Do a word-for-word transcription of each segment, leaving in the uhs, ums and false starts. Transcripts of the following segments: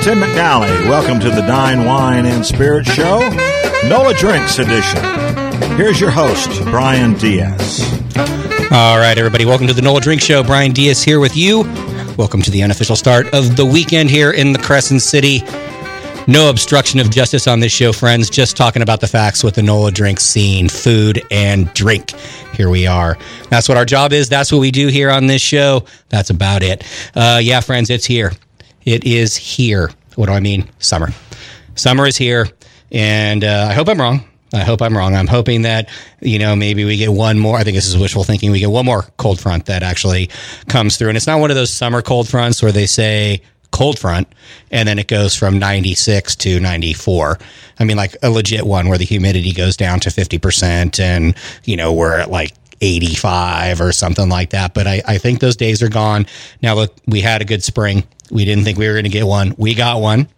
Tim McNally. Welcome to the Dine, Wine, and Spirit Show, NOLA Drinks edition. Here's your host, Brian Diaz. All right, everybody. Welcome to the NOLA Drink Show. Brian Diaz here with you. Welcome to the unofficial start of the weekend here in the Crescent City. No obstruction of justice on this show, friends. Just talking about the facts with the NOLA drink scene, food and drink. Here we are. That's what our job is. That's what we do here on this show. That's about it. Uh, yeah, friends, it's here. It is here. What do I mean? Summer. Summer is here, and uh, I hope I'm wrong. I hope I'm wrong. I'm hoping that, you know, maybe we get one more. I think this is wishful thinking. We get one more cold front that actually comes through. And it's not one of those summer cold fronts where they say cold front and then it goes from ninety-six to ninety-four. I mean, like a legit one where the humidity goes down to fifty percent and, you know, we're at like eighty-five or something like that. But I, I think those days are gone. Now, look, we had a good spring. We didn't think we were going to get one. We got one.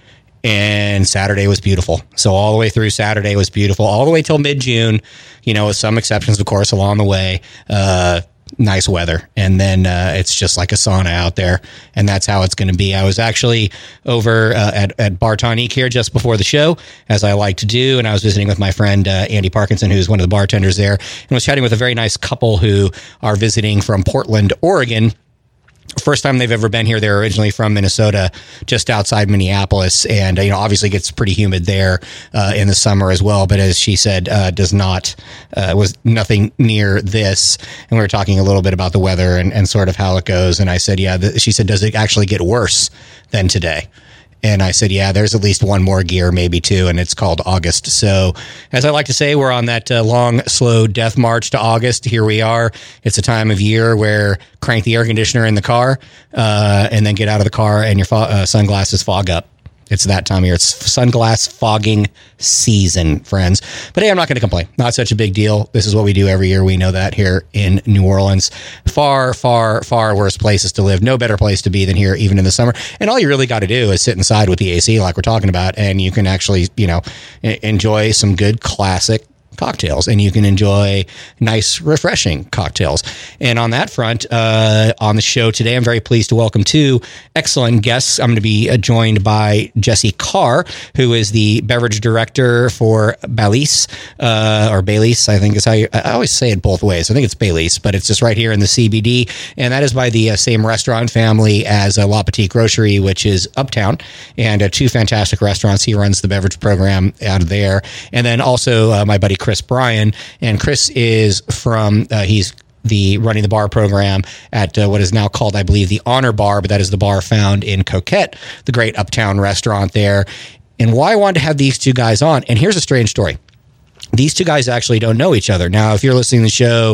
And Saturday was beautiful. So all the way through Saturday was beautiful, all the way till mid-June, you know, with some exceptions, of course, along the way. Uh, nice weather. And then uh, it's just like a sauna out there. And that's how it's going to be. I was actually over uh, at, at Bar Tonique here just before the show, as I like to do. And I was visiting with my friend uh, Andy Parkinson, who's one of the bartenders there, and was chatting with a very nice couple who are visiting from Portland, Oregon. First time they've ever been here. They're originally from Minnesota, just outside Minneapolis, and uh, you know, obviously gets pretty humid there uh, in the summer as well. But as she said, uh, does not uh, was nothing near this. And we were talking a little bit about the weather and, and sort of how it goes. And I said, yeah. Th- she said, does it actually get worse than today? And I said, yeah, there's at least one more gear, maybe two, and it's called August. So as I like to say, we're on that uh, long, slow death march to August. Here we are. It's a time of year where crank the air conditioner in the car uh, and then get out of the car and your fo- uh, sunglasses fog up. It's that time of year. It's sunglass fogging season, friends. But hey, I'm not going to complain. Not such a big deal. This is what we do every year. We know that here in New Orleans. Far, far, far worse places to live. No better place to be than here, even in the summer. And all you really got to do is sit inside with the A C like we're talking about, and you can actually, you know, enjoy some good classic cocktails, and you can enjoy nice, refreshing cocktails. And on that front, uh, on the show today, I'm very pleased to welcome two excellent guests. I'm going to be uh, joined by Jesse Carr, who is the beverage director for Baileys, uh, or Baileys, I think is how you, I always say it both ways. I think it's Baileys, but it's just right here in the C B D. And that is by the uh, same restaurant family as uh, La Petite Grocery, which is uptown, and uh, two fantastic restaurants. He runs the beverage program out of there. And then also uh, my buddy Chris Bryan, and Chris is from, uh, he's the running the bar program at uh, what is now called, I believe, the Honor Bar, but that is the bar found in Coquette, the great uptown restaurant there. And why I wanted to have these two guys on, and here's a strange story. These two guys actually don't know each other. Now, if you're listening to the show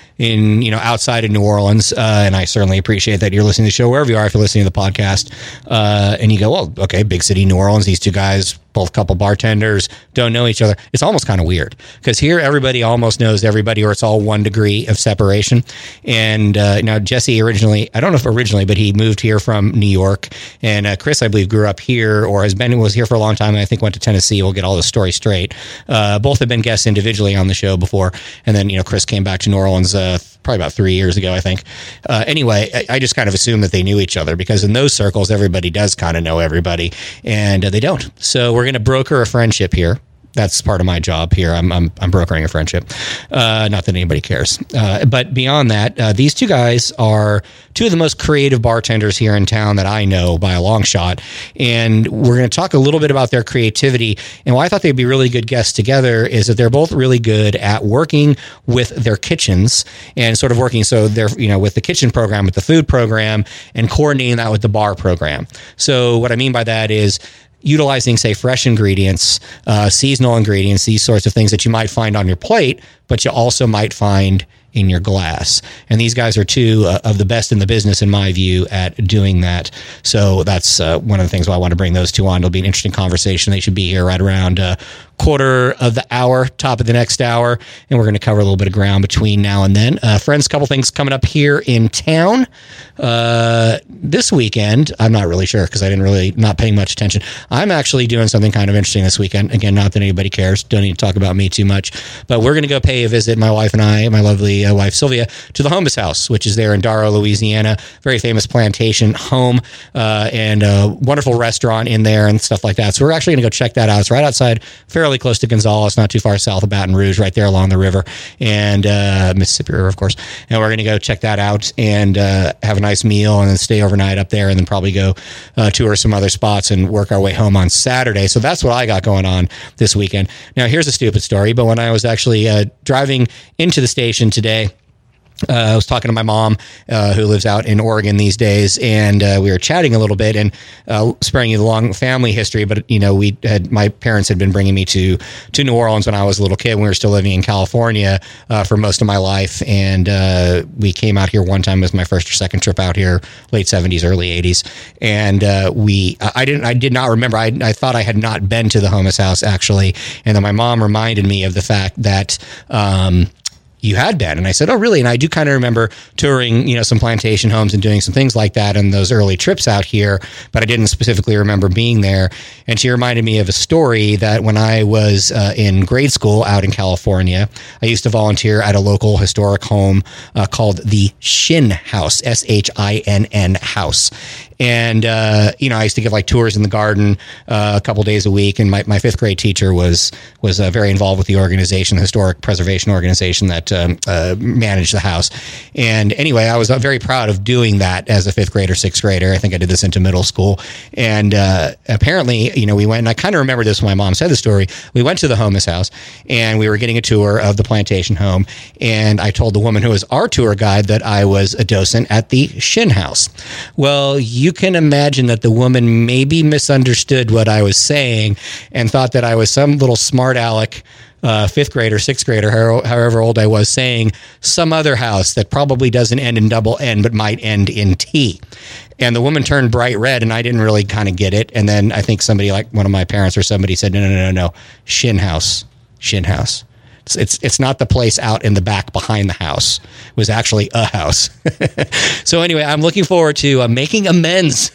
in, you know, outside of New Orleans, uh, and I certainly appreciate that you're listening to the show wherever you are, if you're listening to the podcast, uh, and you go, well, okay, big city, New Orleans, these two guys, both couple bartenders, don't know each other. It's almost kind of weird because here everybody almost knows everybody, or it's all one degree of separation. And uh, now Jesse originally, I don't know if originally, but he moved here from New York. And uh, Chris, I believe, grew up here, or has been, was here for a long time, and I think went to Tennessee. We'll get all the story straight. Uh, both have been guests individually on the show before. And then, you know, Chris came back to New Orleans uh, probably about three years ago, I think. Uh, anyway, I, I just kind of assumed that they knew each other because in those circles, everybody does kind of know everybody, and uh, they don't. So we're going to broker a friendship here. That's part of my job here. I'm I'm, I'm brokering a friendship. Uh, not that anybody cares. Uh, but beyond that, uh, these two guys are two of the most creative bartenders here in town that I know by a long shot. And we're going to talk a little bit about their creativity. And why I thought they'd be really good guests together is that they're both really good at working with their kitchens and sort of working. So they're, you know, with the kitchen program, with the food program, and coordinating that with the bar program. So what I mean by that is utilizing, say, fresh ingredients, uh, seasonal ingredients, these sorts of things that you might find on your plate, but you also might find in your glass. And these guys are two uh, of the best in the business, in my view, at doing that. So that's uh, one of the things why I want to bring those two on. It'll be an interesting conversation. They should be here right around uh, quarter of the hour, top of the next hour, and we're going to cover a little bit of ground between now and then. Uh, friends, a couple things coming up here in town uh, this weekend. I'm not really sure because I didn't really, not paying much attention. I'm actually doing something kind of interesting this weekend. Again, not that anybody cares. Don't need to talk about me too much, but we're going to go pay a visit, my wife and I, my lovely uh, wife Sylvia to the Homus House, which is there in Darrow, Louisiana. Very famous plantation home uh, and a wonderful restaurant in there and stuff like that. So we're actually going to go check that out. It's right outside, fairly close to Gonzales, not too far south of Baton Rouge, right there along the river, and uh, Mississippi River, of course. And we're going to go check that out and uh, have a nice meal and then stay overnight up there and then probably go uh, tour some other spots and work our way home on Saturday. So that's what I got going on this weekend. Now, here's a stupid story, but when I was actually uh, driving into the station today, Uh, I was talking to my mom, uh, who lives out in Oregon these days, and uh, we were chatting a little bit and uh, sparing you the long family history. But, you know, we had, my parents had been bringing me to, to New Orleans when I was a little kid. We were still living in California uh, for most of my life. And uh, we came out here one time. It was my first or second trip out here, late seventies, early eighties. And uh, we, I didn't, I did not remember. I, I thought I had not been to the Homus House, actually. And then my mom reminded me of the fact that, um, you had been. And I said, oh, really? And I do kind of remember touring, you know, some plantation homes and doing some things like that in those early trips out here, but I didn't specifically remember being there. And she reminded me of a story that when I was uh, in grade school out in California, I used to volunteer at a local historic home uh, called the Shinn House, S H I N N House. And, uh, you know, I used to give like tours in the garden uh, a couple days a week. And my, my fifth grade teacher was was uh, very involved with the organization, the historic preservation organization that um, uh, managed the house. And anyway, I was uh, very proud of doing that as a fifth grader, sixth grader. I think I did this into middle school. And uh, apparently, you know, we went, and I kind of remember this when my mom said the story. We went to the Homus House and we were getting a tour of the plantation home. And I told the woman who was our tour guide that I was a docent at the Shinn House. Well, you You can imagine that the woman maybe misunderstood what I was saying and thought that I was some little smart aleck uh, fifth grader, sixth grader, however old I was, saying some other house that probably doesn't end in double N, but might end in T. And the woman turned bright red, and I didn't really kind of get it. And then I think somebody, like one of my parents or somebody, said, no, no, no, no, Shinn House, Shinn House. It's, it's it's not the place out in the back behind the house. It was actually a house. So anyway, I'm looking forward to uh, making amends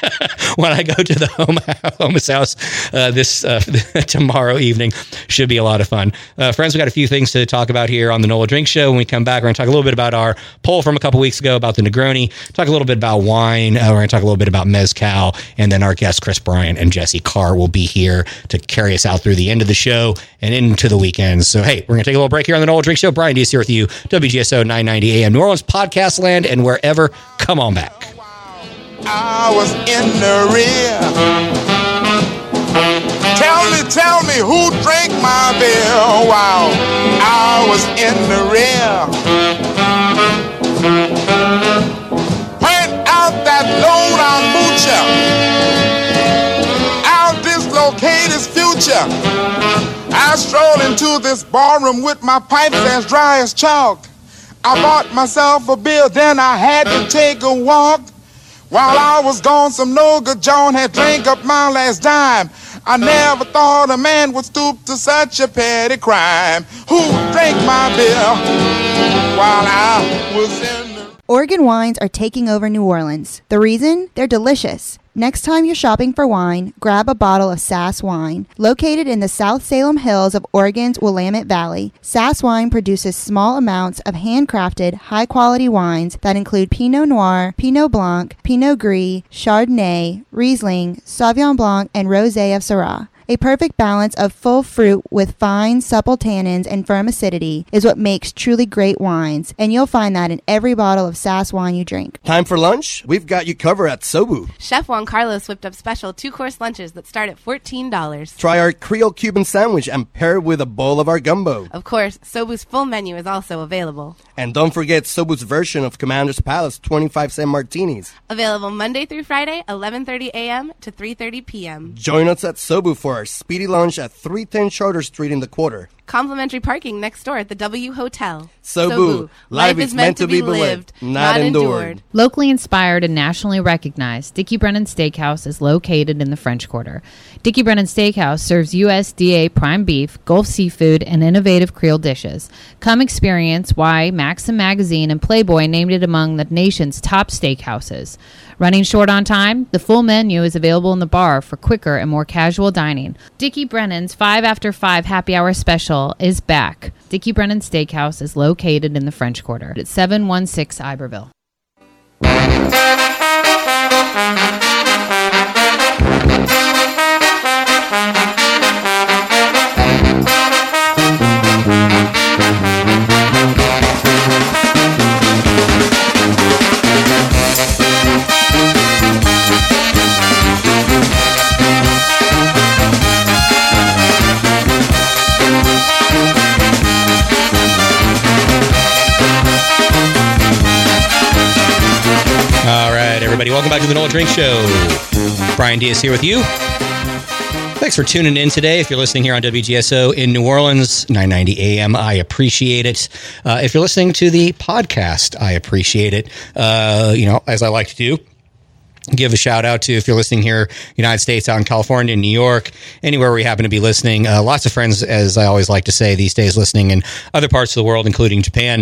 when I go to the home Homus House uh, this uh, tomorrow evening. Should be a lot of fun. Uh, friends, we got a few things to talk about here on the Nola Drink Show. When we come back, we're going to talk a little bit about our poll from a couple weeks ago about the Negroni, talk a little bit about wine, uh, we're going to talk a little bit about Mezcal, and then our guests, Chris Bryant and Jesse Carr, will be here to carry us out through the end of the show and into the weekend. So, hey, we're going to take a little break here on the Nola Drink Show. Brian Dees here with you, W G S O nine ninety A M, New Orleans podcast land, and wherever. Come on back. I was in the rear. Tell me, tell me who drank my beer. Wow, I was in the rear. Point out that low-down moocher. I'll dislocate his future. I strolled into this ballroom with my pipes as dry as chalk. I bought myself a beer, then I had to take a walk. While I was gone, some no-good John had drank up my last dime. I never thought a man would stoop to such a petty crime. Who drank my beer while I was in the... Oregon wines are taking over New Orleans. The reason? They're delicious. Next time you're shopping for wine, grab a bottle of Sass Wine. Located in the South Salem Hills of Oregon's Willamette Valley, Sass Wine produces small amounts of handcrafted, high-quality wines that include Pinot Noir, Pinot Blanc, Pinot Gris, Chardonnay, Riesling, Sauvignon Blanc, and Rosé of Syrah. A perfect balance of full fruit with fine, supple tannins and firm acidity is what makes truly great wines, and you'll find that in every bottle of Sass Wine you drink. Time for lunch? We've got you covered at Sobu. Chef Juan Carlos whipped up special two-course lunches that start at fourteen dollars. Try our Creole Cuban sandwich and pair it with a bowl of our gumbo. Of course, Sobu's full menu is also available. And don't forget Sobu's version of Commander's Palace twenty-five cent martinis. Available Monday through Friday, eleven thirty a.m. to three thirty p.m. Join us at Sobu for our speedy lunch at three ten Charter Street in the Quarter. Complimentary parking next door at the W Hotel. Sobu, Sobu. Life is meant to be lived, not endured. Locally inspired and nationally recognized, Dickie Brennan Steakhouse is located in the French Quarter. Dickie Brennan Steakhouse serves U S D A prime beef, Gulf seafood, and innovative Creole dishes. Come experience why Maxim Magazine and Playboy named it among the nation's top steakhouses. Running short on time, the full menu is available in the bar for quicker and more casual dining. morning. Dickie Brennan's five after five happy hour special is back. Dickie Brennan Steakhouse is located in the French Quarter at seven one six Iberville. All right, everybody, welcome back to the Nola Drink Show. Brian Diaz here with you. Thanks for tuning in today. If you're listening here on W G S O in New Orleans, nine ninety A M, I appreciate it. Uh, if you're listening to the podcast, I appreciate it. Uh, you know, as I like to do, give a shout out to, if you're listening here, United States, out in California, New York, anywhere where you happen to be listening. Uh, lots of friends, as I always like to say these days, listening in other parts of the world, including Japan,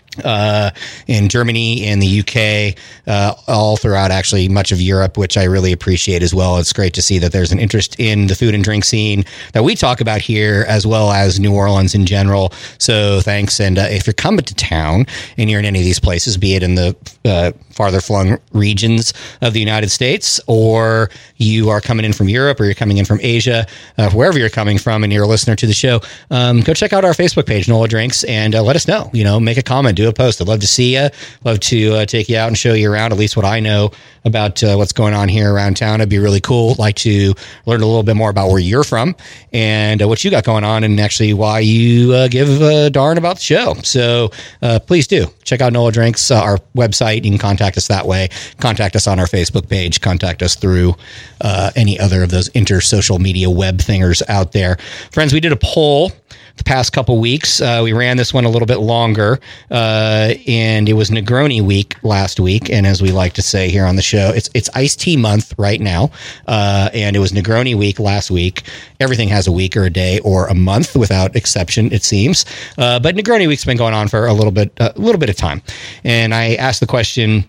uh, in Germany, in the U K, uh, all throughout actually much of Europe, which I really appreciate as well. It's great to see that there's an interest in the food and drink scene that we talk about here, as well as New Orleans in general. So thanks. And uh, if you're coming to town and you're in any of these places, be it in the uh, farther flung regions of the United States, or you are coming in from Europe, or you're coming in from Asia, uh, wherever you're coming from, and you're a listener to the show, um, go check out our Facebook page, Nola Drinks, and uh, let us know. You know, make a comment, do a post. I'd love to see you. Love to uh, take you out and show you around, at least what I know about uh, what's going on here around town. It'd be really cool. Like to learn a little bit more about where you're from and uh, what you got going on, and actually why you uh, give a darn about the show. So uh, please do check out Nola Drinks, uh, our website. You can contact us that way. Contact us on our Facebook page. Contact us through uh, any other of those inter-social media web thingers out there. Friends, we did a poll the past couple weeks. Uh, we ran this one a little bit longer, uh, and it was Negroni week last week. And as we like to say here on the show, it's it's iced tea month right now, uh, and it was Negroni week last week. Everything has a week or a day or a month, without exception, it seems. Uh, but Negroni week's been going on for a little bit, a little bit of time. And I asked the question,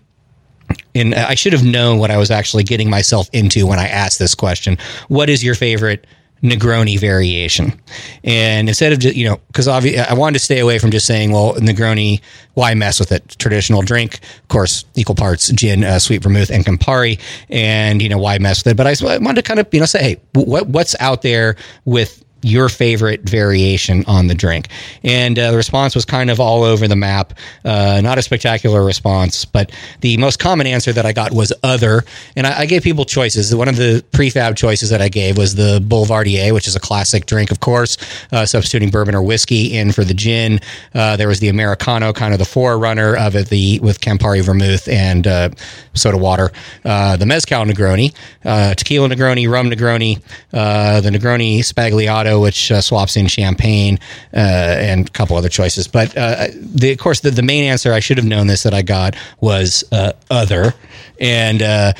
and I should have known what I was actually getting myself into when I asked this question. What is your favorite Negroni variation? And instead of just, you know, because obviously I wanted to stay away from just saying, well, Negroni, why mess with it? Traditional drink, of course, equal parts gin, uh, sweet vermouth, and Campari, and, you know, why mess with it? But I, I wanted to kind of, you know, say, hey, what what's out there with your favorite variation on the drink? And uh, the response was kind of all over the map. Uh, not a spectacular response, but the most common answer that I got was other. And I, I gave people choices. One of the prefab choices that I gave was the Boulevardier, which is a classic drink, of course, uh, substituting bourbon or whiskey in for the gin. Uh, there was the Americano, kind of the forerunner of it, the with Campari vermouth and uh, soda water. Uh, the Mezcal Negroni, uh, tequila Negroni, rum Negroni, uh, the Negroni Spagliato, which uh, swaps in champagne, uh, and a couple other choices. But uh, the, of course, the, the main answer, I should have known this, that I got was uh, other. And uh,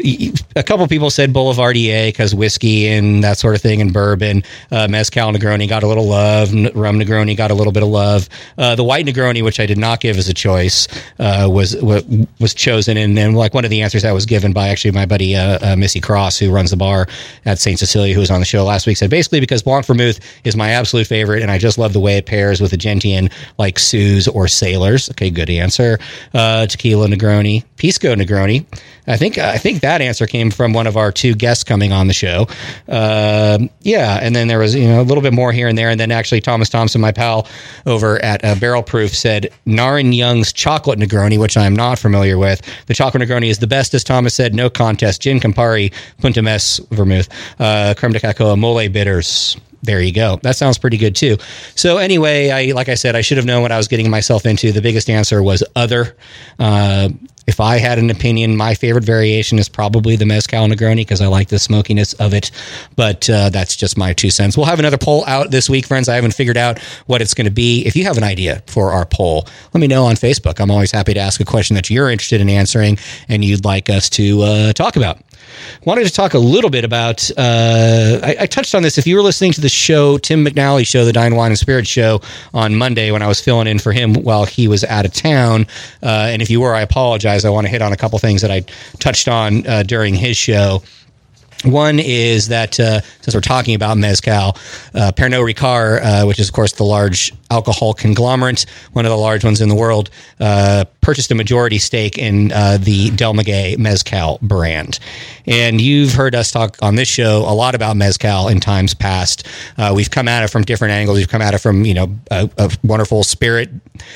a couple people said Boulevardier because whiskey and that sort of thing, and bourbon. Uh, Mezcal Negroni got a little love. Rum Negroni got a little bit of love. Uh, the white Negroni, which I did not give as a choice, uh, was was chosen. And then, like, one of the answers that was given by actually my buddy uh, uh, Missy Cross, who runs the bar at Saint Cecilia, who was on the show last week, said basically because Blanc Vermouth is my absolute favorite, and I just love the way it pairs with a gentian like Sue's or Sailor's. Okay, good answer. Uh, tequila Negroni, Pisco Negroni. I think I think that answer came from one of our two guests coming on the show. Uh, yeah, and then there was, you know, a little bit more here and there, and then actually Thomas Thompson, my pal over at uh, Barrel Proof, said Narin Young's chocolate Negroni, which I am not familiar with. The chocolate Negroni is the best, as Thomas said. No contest. Gin, Campari, Punta Mess vermouth, uh, creme de cacao, mole bitters. There you go. That sounds pretty good too. So anyway, I like I said, I should have known what I was getting myself into. The biggest answer was other. Uh, if I had an opinion, my favorite variation is probably the Mezcal Negroni because I like the smokiness of it. But uh, that's just my two cents. We'll have another poll out this week, friends. I haven't figured out what it's going to be. If you have an idea for our poll, let me know on Facebook. I'm always happy to ask a question that you're interested in answering and you'd like us to uh, talk about. Wanted to talk a little bit about, uh, I, I touched on this. If you were listening to the show, Tim McNally show, the Dine, Wine, and Spirits show on Monday when I was filling in for him while he was out of town, uh, and if you were, I apologize. I want to hit on a couple things that I touched on uh, during his show. One is that uh, since we're talking about mezcal, uh, Pernod Ricard, uh, which is of course the large alcohol conglomerate, one of the large ones in the world, uh, purchased a majority stake in uh, the Del Maguey Mezcal brand. And you've heard us talk on this show a lot about mezcal in times past. Uh, we've come at it from different angles. We've come at it from, you know, a, a wonderful spirit,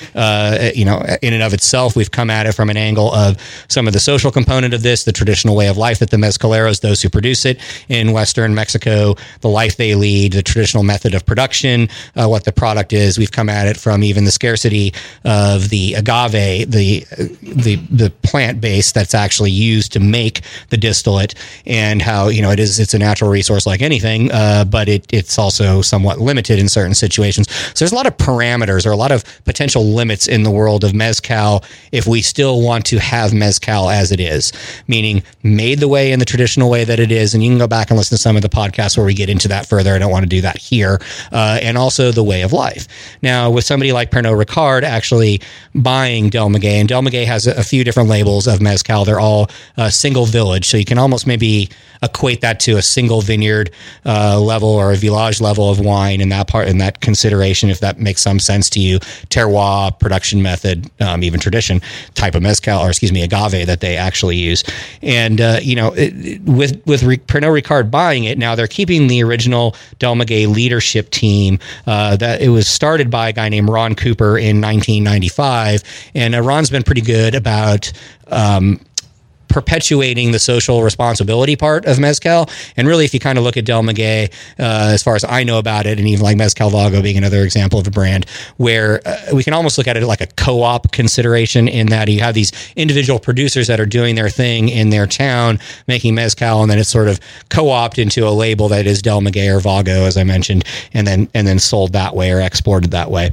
uh, you know, in and of itself. We've come at it from an angle of some of the social component of this, the traditional way of life that the mezcaleros, those who produce it in Western Mexico, the life they lead, the traditional method of production, uh, what the product is. We've come at it from even the scarcity of the agave, the the the plant base that's actually used to make the distillate, and how, you know, it is it's a natural resource like anything, uh, but it it's also somewhat limited in certain situations. So there's a lot of parameters or a lot of potential limits in the world of mezcal if we still want to have mezcal as it is, meaning made the way in the traditional way that it is. And you can go back and listen to some of the podcasts where we get into that further. I don't want to do that here. Uh, and also the way of life. Now, with somebody like Pernod Ricard actually buying Del Maguey, and Del Maguey has a, a few different labels of mezcal. They're all uh, single village. So you can almost maybe equate that to a single vineyard uh, level or a village level of wine in that part, in that consideration, if that makes some sense to you. Terroir, production method, um, even tradition, type of mezcal, or excuse me, agave that they actually use. And, uh, you know, it, with, with Pernod Ricard buying it, now they're keeping the original Del Maguey leadership team. Uh, that it was started by a guy named Ron Cooper in nineteen ninety-five, and uh, Ron's been pretty good about um, perpetuating the social responsibility part of mezcal. And really, if you kind of look at Del Maguey, uh, as far as I know about it, and even like Mezcal Vago being another example of a brand where uh, we can almost look at it like a co-op consideration, in that you have these individual producers that are doing their thing in their town, making mezcal, and then it's sort of co-opted into a label that is Del Maguey or Vago, as I mentioned, and then and then sold that way or exported that way.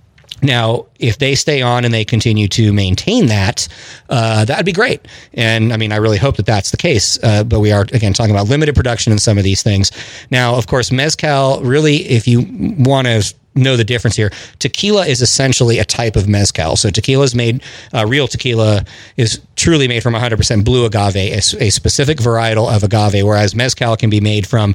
Now, if they stay on and they continue to maintain that, uh, that would be great. And I mean, I really hope that that's the case. Uh, but we are, again, talking about limited production in some of these things. Now, of course, mezcal, really, if you want to know the difference here, tequila is essentially a type of mezcal. So tequila is made, uh, real tequila is truly made from one hundred percent blue agave, a, a specific varietal of agave, whereas mezcal can be made from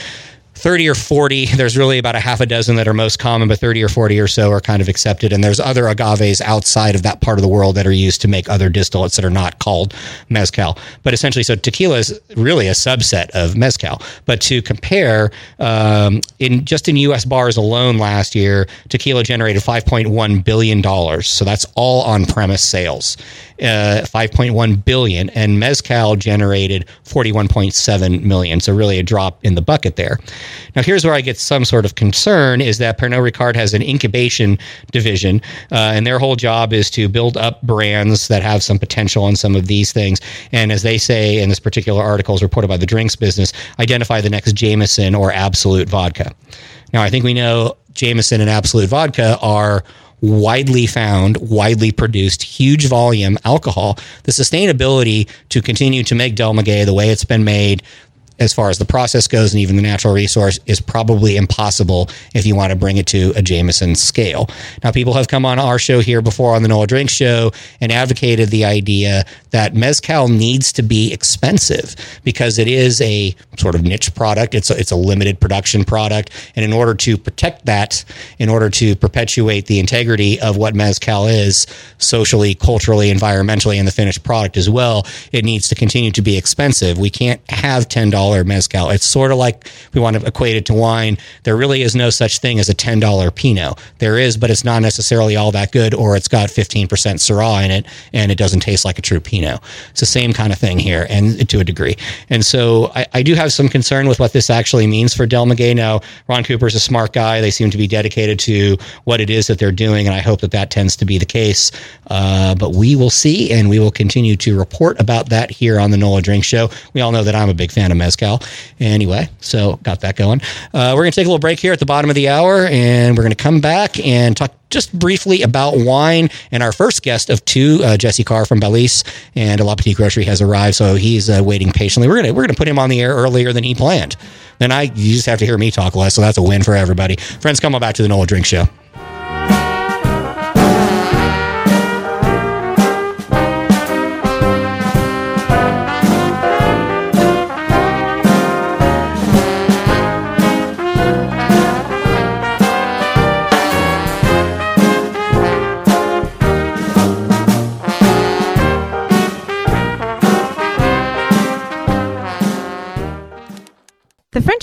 thirty or forty. There's really about a half a dozen that are most common, but thirty or forty or so are kind of accepted. And there's other agaves outside of that part of the world that are used to make other distillates that are not called mezcal. But essentially, so tequila is really a subset of mezcal. But to compare, um, in just in U S bars alone last year, tequila generated five point one billion dollars. So that's all on-premise sales. Uh, five point one billion dollars, and mezcal generated forty-one point seven million dollars. So really a drop in the bucket there. Now, here's where I get some sort of concern, is that Pernod Ricard has an incubation division, uh, and their whole job is to build up brands that have some potential in some of these things. And as they say in this particular article, as reported by the drinks business, identify the next Jameson or Absolute Vodka. Now, I think we know Jameson and Absolute Vodka are widely found, widely produced, huge volume alcohol. The sustainability to continue to make Del Maguey the way it's been made, as far as the process goes and even the natural resource, is probably impossible if you want to bring it to a Jameson scale. Now, people have come on our show here before on the Nola Drink Show and advocated the idea that mezcal needs to be expensive because it is a sort of niche product. It's a, it's a limited production product. And in order to protect that, in order to perpetuate the integrity of what mezcal is socially, culturally, environmentally, and the finished product as well, it needs to continue to be expensive. We can't have ten dollars mezcal. It's sort of like we want to equate it to wine. There really is no such thing as a ten dollars Pinot. There is, but it's not necessarily all that good, or it's got fifteen percent Syrah in it and it doesn't taste like a true Pinot. It's the same kind of thing here, and to a degree. And so I, I do have some concern with what this actually means for Del Maguey. Now, Ron Cooper's a smart guy. They seem to be dedicated to what it is that they're doing, and I hope that that tends to be the case. Uh, but we will see, and we will continue to report about that here on the Nola Drink Show. We all know that I'm a big fan of mezcal. Anyway, so got that going. Uh, we're going to take a little break here at the bottom of the hour, and we're going to come back and talk just briefly about wine. And our first guest of two, uh, Jesse Carr from Belize and La Petite Grocery, has arrived, so he's uh, waiting patiently. We're going to we're going to put him on the air earlier than he planned. Then I you just have to hear me talk less, so that's a win for everybody. Friends, come on back to the Nola Drink Show.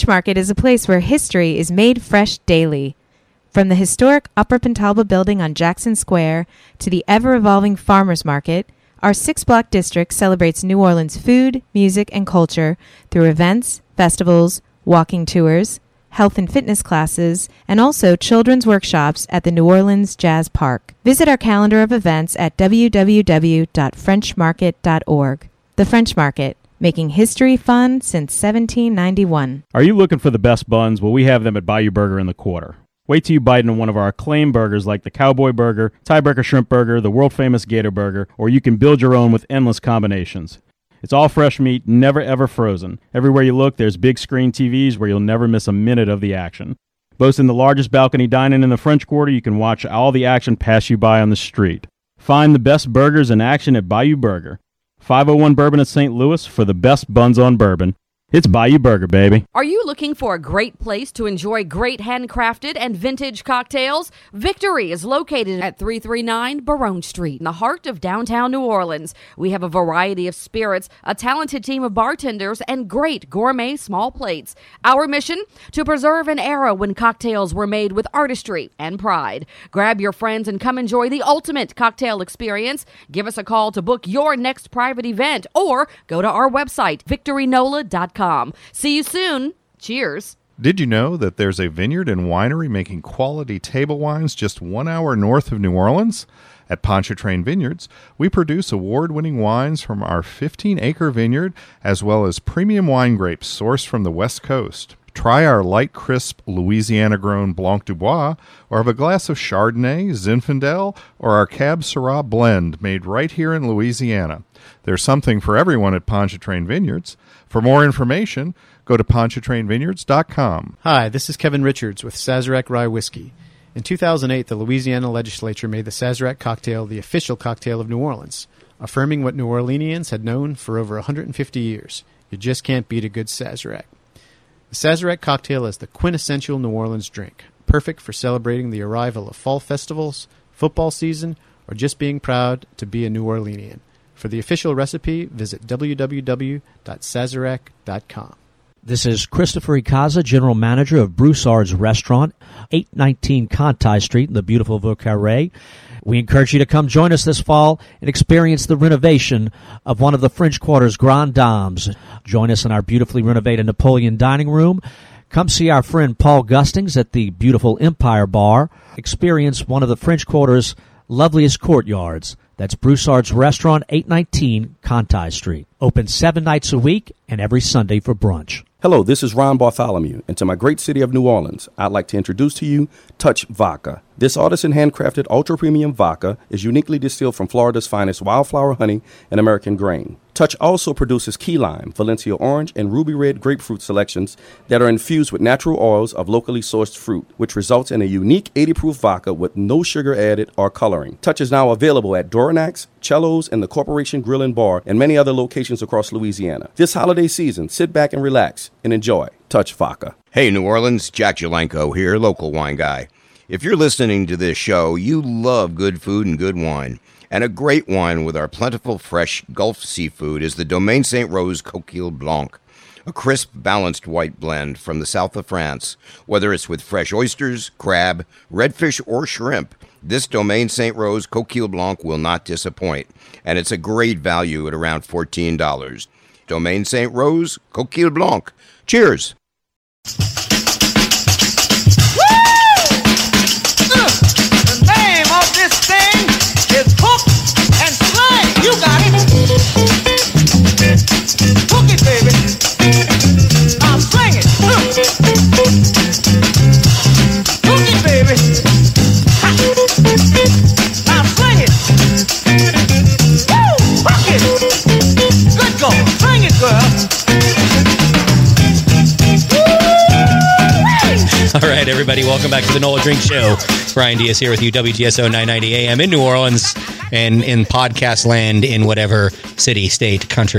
French Market is a place where history is made fresh daily. From the historic Upper Pentalba building on Jackson Square to the ever-evolving Farmers Market, our six-block district celebrates New Orleans food, music, and culture through events, festivals, walking tours, health and fitness classes, and also children's workshops at the New Orleans Jazz Park. Visit our calendar of events at w w w dot french market dot org. The French Market, making history fun since seventeen ninety-one. Are you looking for the best buns? Well, we have them at Bayou Burger in the Quarter. Wait till you bite into one of our acclaimed burgers like the Cowboy Burger, Tiebreaker Shrimp Burger, the world-famous Gator Burger, or you can build your own with endless combinations. It's all fresh meat, never ever frozen. Everywhere you look, there's big screen T Vs where you'll never miss a minute of the action. Boasting the largest balcony dining in the French Quarter, you can watch all the action pass you by on the street. Find the best burgers in action at Bayou Burger. five oh one Bourbon at Saint Louis for the best buns on bourbon. It's Bayou Burger, baby. Are you looking for a great place to enjoy great handcrafted and vintage cocktails? Victory is located at three thirty-nine Barone Street in the heart of downtown New Orleans. We have a variety of spirits, a talented team of bartenders, and great gourmet small plates. Our mission? To preserve an era when cocktails were made with artistry and pride. Grab your friends and come enjoy the ultimate cocktail experience. Give us a call to book your next private event or go to our website, victory nola dot com. See you soon. Cheers. Did you know that there's a vineyard and winery making quality table wines just one hour north of New Orleans? At Pontchartrain Vineyards, we produce award-winning wines from our fifteen-acre vineyard, as well as premium wine grapes sourced from the West Coast. Try our light, crisp, Louisiana-grown Blanc du Bois, or have a glass of Chardonnay, Zinfandel, or our Cab Syrah blend made right here in Louisiana. There's something for everyone at Pontchartrain Vineyards. For more information, go to pontchartrain vineyards dot com. Hi, this is Kevin Richards with Sazerac Rye Whiskey. In two thousand eight, the Louisiana legislature made the Sazerac cocktail the official cocktail of New Orleans, affirming what New Orleanians had known for over one hundred fifty years. You just can't beat a good Sazerac. The Sazerac cocktail is the quintessential New Orleans drink, perfect for celebrating the arrival of fall festivals, football season, or just being proud to be a New Orleanian. For the official recipe, visit w w w dot sazerac dot com. This is Christopher Icaza, General Manager of Broussard's Restaurant, eight nineteen Conti Street in the beautiful Vaucarré. We encourage you to come join us this fall and experience the renovation of one of the French Quarter's Grand Dames. Join us in our beautifully renovated Napoleon dining room. Come see our friend Paul Gustings at the beautiful Empire Bar. Experience one of the French Quarter's loveliest courtyards. That's Broussard's Restaurant, eight nineteen Conti Street. Open seven nights a week and every Sunday for brunch. Hello, this is Ron Bartholomew, and to my great city of New Orleans, I'd like to introduce to you Touch Vodka. This artisan handcrafted ultra-premium vodka is uniquely distilled from Florida's finest wildflower honey and American grain. Touch also produces key lime, Valencia orange, and ruby red grapefruit selections that are infused with natural oils of locally sourced fruit, which results in a unique eighty proof vodka with no sugar added or coloring. Touch is now available at Doranax, Cello's, and the Corporation Grill and Bar, and many other locations across Louisiana. This holiday season, sit back and relax and enjoy Touch Vodka. Hey, New Orleans, Jack Jalenko here, local wine guy. If you're listening to this show, you love good food and good wine. And a great wine with our plentiful, fresh Gulf seafood is the Domaine Saint Rose Coquille Blanc, a crisp, balanced white blend from the south of France. Whether it's with fresh oysters, crab, redfish, or shrimp, this Domaine Saint Rose Coquille Blanc will not disappoint. And it's a great value at around fourteen dollars. Domaine Saint Rose Coquille Blanc. Cheers! You got it. Cook it, baby. I'll sing it. Cook it, baby. I'll sing it. Woo! Cook it. Good girl. Sing it, girl. All right, everybody, welcome back to the Nola Drink Show. Brian Diaz here with you, W G S O nine ninety A M in New Orleans and in podcast land in whatever city, state, country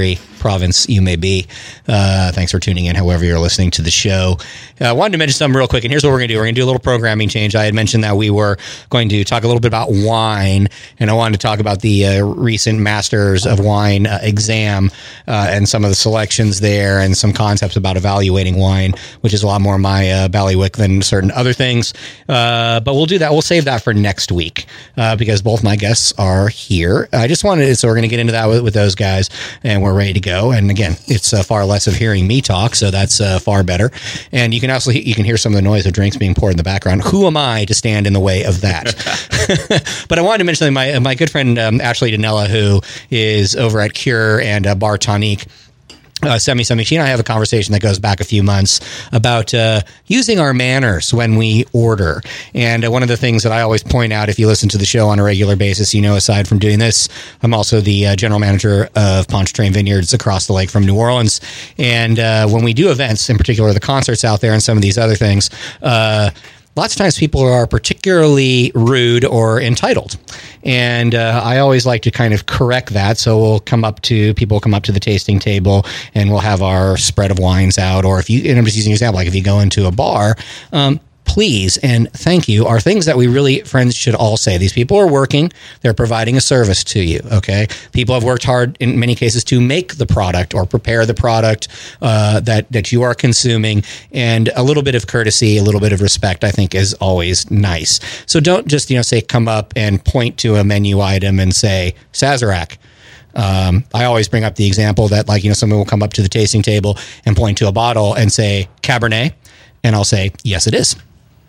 province you may be. Uh, thanks for tuning in, however you're listening to the show. I uh, wanted to mention something real quick, and here's what we're going to do. We're going to do a little programming change. I had mentioned that we were going to talk a little bit about wine, and I wanted to talk about the uh, recent Masters of Wine uh, exam uh, and some of the selections there and some concepts about evaluating wine, which is a lot more my uh, ballywick than certain other things. Uh, but we'll do that. We'll save that for next week uh, because both my guests are here. I just wanted, so we're going to get into that with, with those guys, and we're ready to go. And again, it's uh, far less of hearing me talk, so that's uh, far better. And you can also you can hear some of the noise of drinks being poured in the background. Who am I to stand in the way of that? But I wanted to mention my my good friend um, Ashley Danella, who is over at Cure and uh, Bar Tonique. Uh, Semi Semi, she and I have a conversation that goes back a few months about uh, using our manners when we order. And uh, one of the things that I always point out, if you listen to the show on a regular basis, you know, aside from doing this, I'm also the uh, general manager of Pontchartrain Vineyards across the lake from New Orleans. And uh, when we do events, in particular the concerts out there and some of these other things, uh, lots of times people are particularly rude or entitled. And uh, I always like to kind of correct that. So we'll come up to, people will come up to the tasting table and we'll have our spread of wines out. Or if you, and I'm just using an example, like if you go into a bar, um, please and thank you are things that we really, friends, should all say. These people are working. They're providing a service to you, okay? People have worked hard in many cases to make the product or prepare the product uh, that, that you are consuming. And a little bit of courtesy, a little bit of respect, I think, is always nice. So don't just, you know, say, come up and point to a menu item and say, Sazerac. Um, I always bring up the example that, like, you know, someone will come up to the tasting table and point to a bottle and say, Cabernet. And I'll say, yes, it is.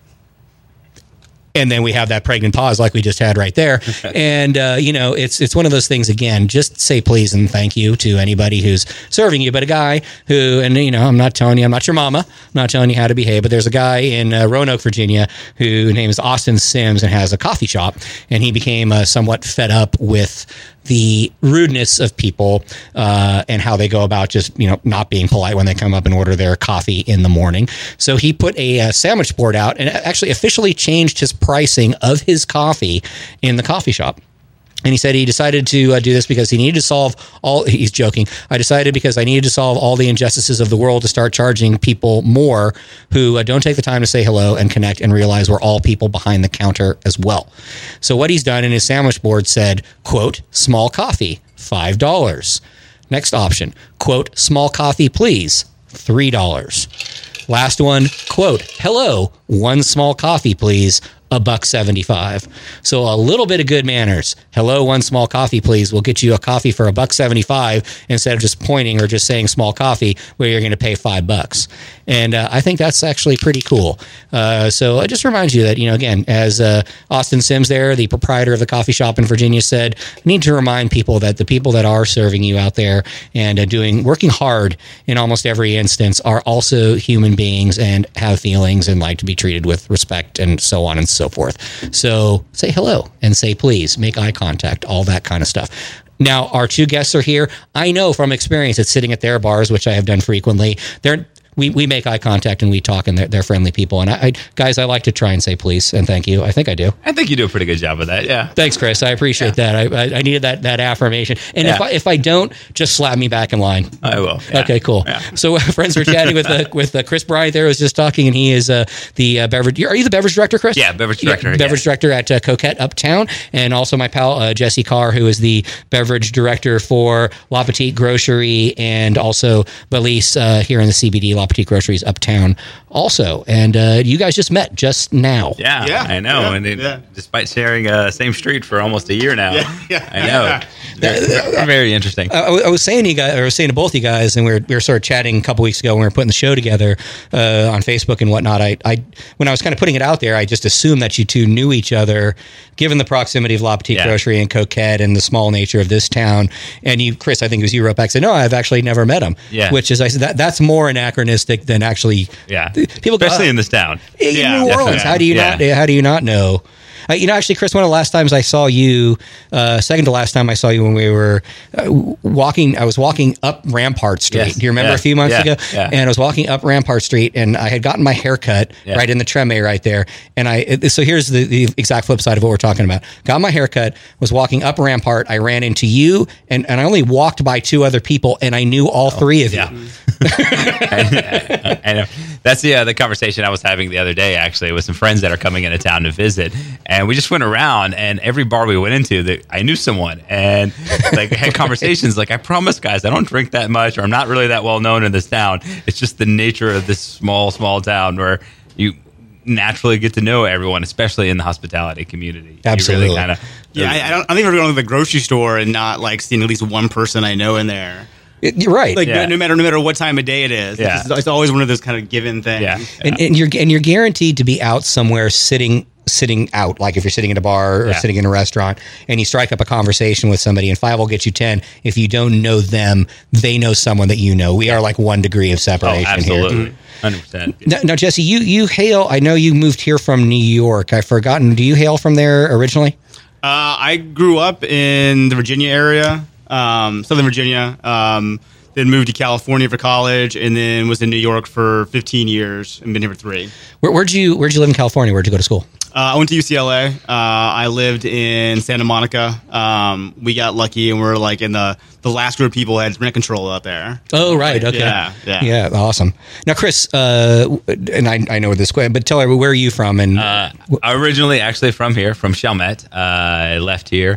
And then we have that pregnant pause like we just had right there. And, uh, you know, it's it's one of those things, again, just say please and thank you to anybody who's serving you. But a guy who, and, you know, I'm not telling you, I'm not your mama. I'm not telling you how to behave. But there's a guy in uh, Roanoke, Virginia, whose name is Austin Sims and has a coffee shop. And he became uh, somewhat fed up with the rudeness of people uh, and how they go about just, you know, not being polite when they come up and order their coffee in the morning. So he put a, a sandwich board out and actually officially changed his pricing of his coffee in the coffee shop. And he said he decided to uh, do this because he needed to solve all, he's joking, I decided because I needed to solve all the injustices of the world to start charging people more who uh, don't take the time to say hello and connect and realize we're all people behind the counter as well. So what he's done in his sandwich board said, quote, small coffee, five dollars. Next option, quote, small coffee, please, three dollars. Last one, quote, hello, one small coffee, please, a buck seventy-five. So a little bit of good manners. Hello, one small coffee, please. We'll get you a coffee for a buck seventy-five instead of just pointing or just saying small coffee where you're going to pay five bucks. And uh, I think that's actually pretty cool. Uh, so it just reminds you that, you know, again, as uh, Austin Sims there, the proprietor of the coffee shop in Virginia, said, I need to remind people that the people that are serving you out there and uh, doing, working hard in almost every instance are also human beings and have feelings and like to be treated with respect and so on and so forth. So say hello and say please, make eye contact, all that kind of stuff. Now, our two guests are here. I know from experience that sitting at their bars, which I have done frequently, they're We, we make eye contact and we talk, and they're, they're friendly people. And I, I, guys, I like to try and say please and thank you. I think I do. I think you do a pretty good job of that. Yeah. Thanks, Chris. I appreciate yeah. that. I, I, I needed that that affirmation. And yeah. if I if I don't, just slap me back in line. I will. Yeah. Okay, cool. Yeah. So, uh, friends, we're chatting with uh, with uh, Chris Bryant. There was just talking, and he is uh, the uh, beverage. Are you the beverage director, Chris? Yeah, beverage director. Yeah, beverage yeah. director at uh, Coquette Uptown, and also my pal uh, Jesse Carr, who is the beverage director for La Petite Grocery, and also Belize uh, here in the C B D, La Petite Groceries Uptown. Town also, and uh, you guys just met just now. Yeah, yeah I know. Yeah, and it, yeah. despite sharing uh, same street for almost a year now, yeah, yeah. I know. They're, they're very interesting. I, I was saying to you guys, or I was saying to both of you guys, and we were we were sort of chatting a couple weeks ago when we were putting the show together uh, on Facebook and whatnot. I, I when I was kind of putting it out there, I just assumed that you two knew each other, given the proximity of La Petite yeah. Grocery and Coquette and the small nature of this town. And you, Chris, I think it was you wrote back, said, "No, I've actually never met him." Yeah. Which is, I said, that that's more anachronistic than actually. Yeah. People, especially uh, in this town. In yeah, New Orleans, definitely. how do you yeah. not? How do you not know? Uh, you know, actually, Chris, one of the last times I saw you, uh, second to last time I saw you when we were uh, walking, I was walking up Rampart Street. Yes. Do you remember Yeah. a few months Yeah. ago? Yeah. And I was walking up Rampart Street, and I had gotten my hair cut Yeah. right in the Treme right there. And I, so here's the, the exact flip side of what we're talking about. Got my hair cut, was walking up Rampart. I ran into you, and, and I only walked by two other people, and I knew all three of yeah. you. I, I know. That's the uh, the conversation I was having the other day, actually, with some friends that are coming into town to visit, and we just went around, and every bar we went into, that I knew someone, and like had conversations. Like, I promise, guys, I don't drink that much, or I'm not really that well known in this town. It's just the nature of this small, small town where you naturally get to know everyone, especially in the hospitality community. Absolutely. You really kind of. Yeah, I, I don't. I think we're going to the grocery store and not like seeing at least one person I know in there. It, you're right. Like Yeah. no, no matter no matter what time of day it is. Yeah. It's, it's always one of those kind of given things. Yeah. And, and you're and you're guaranteed to be out somewhere sitting sitting out, like if you're sitting in a bar or Yeah. sitting in a restaurant, and you strike up a conversation with somebody, and five will get you ten. If you don't know them, they know someone that you know. We are like one degree of separation Oh, absolutely. here. Hundred percent. Now, now, Jesse, you you hail. I know you moved here from New York. I've forgotten. Do you hail from there originally? Uh, I grew up in the Virginia area, um, Southern Virginia. Um, then moved to California for college, and then was in New York for fifteen years and been here for three. Where, where'd you Where'd you live in California? Where'd you go to school? Uh, I went to U C L A. Uh, I lived in Santa Monica. Um, we got lucky, and we're like in the, the last group of people that had rent control out there. Oh, right. Okay. Yeah. Yeah. Yeah. Awesome. Now, Chris, uh, and I, I know this, but tell everyone, where are you from? And Uh, originally, actually from here, from Chalmette. Uh, I left here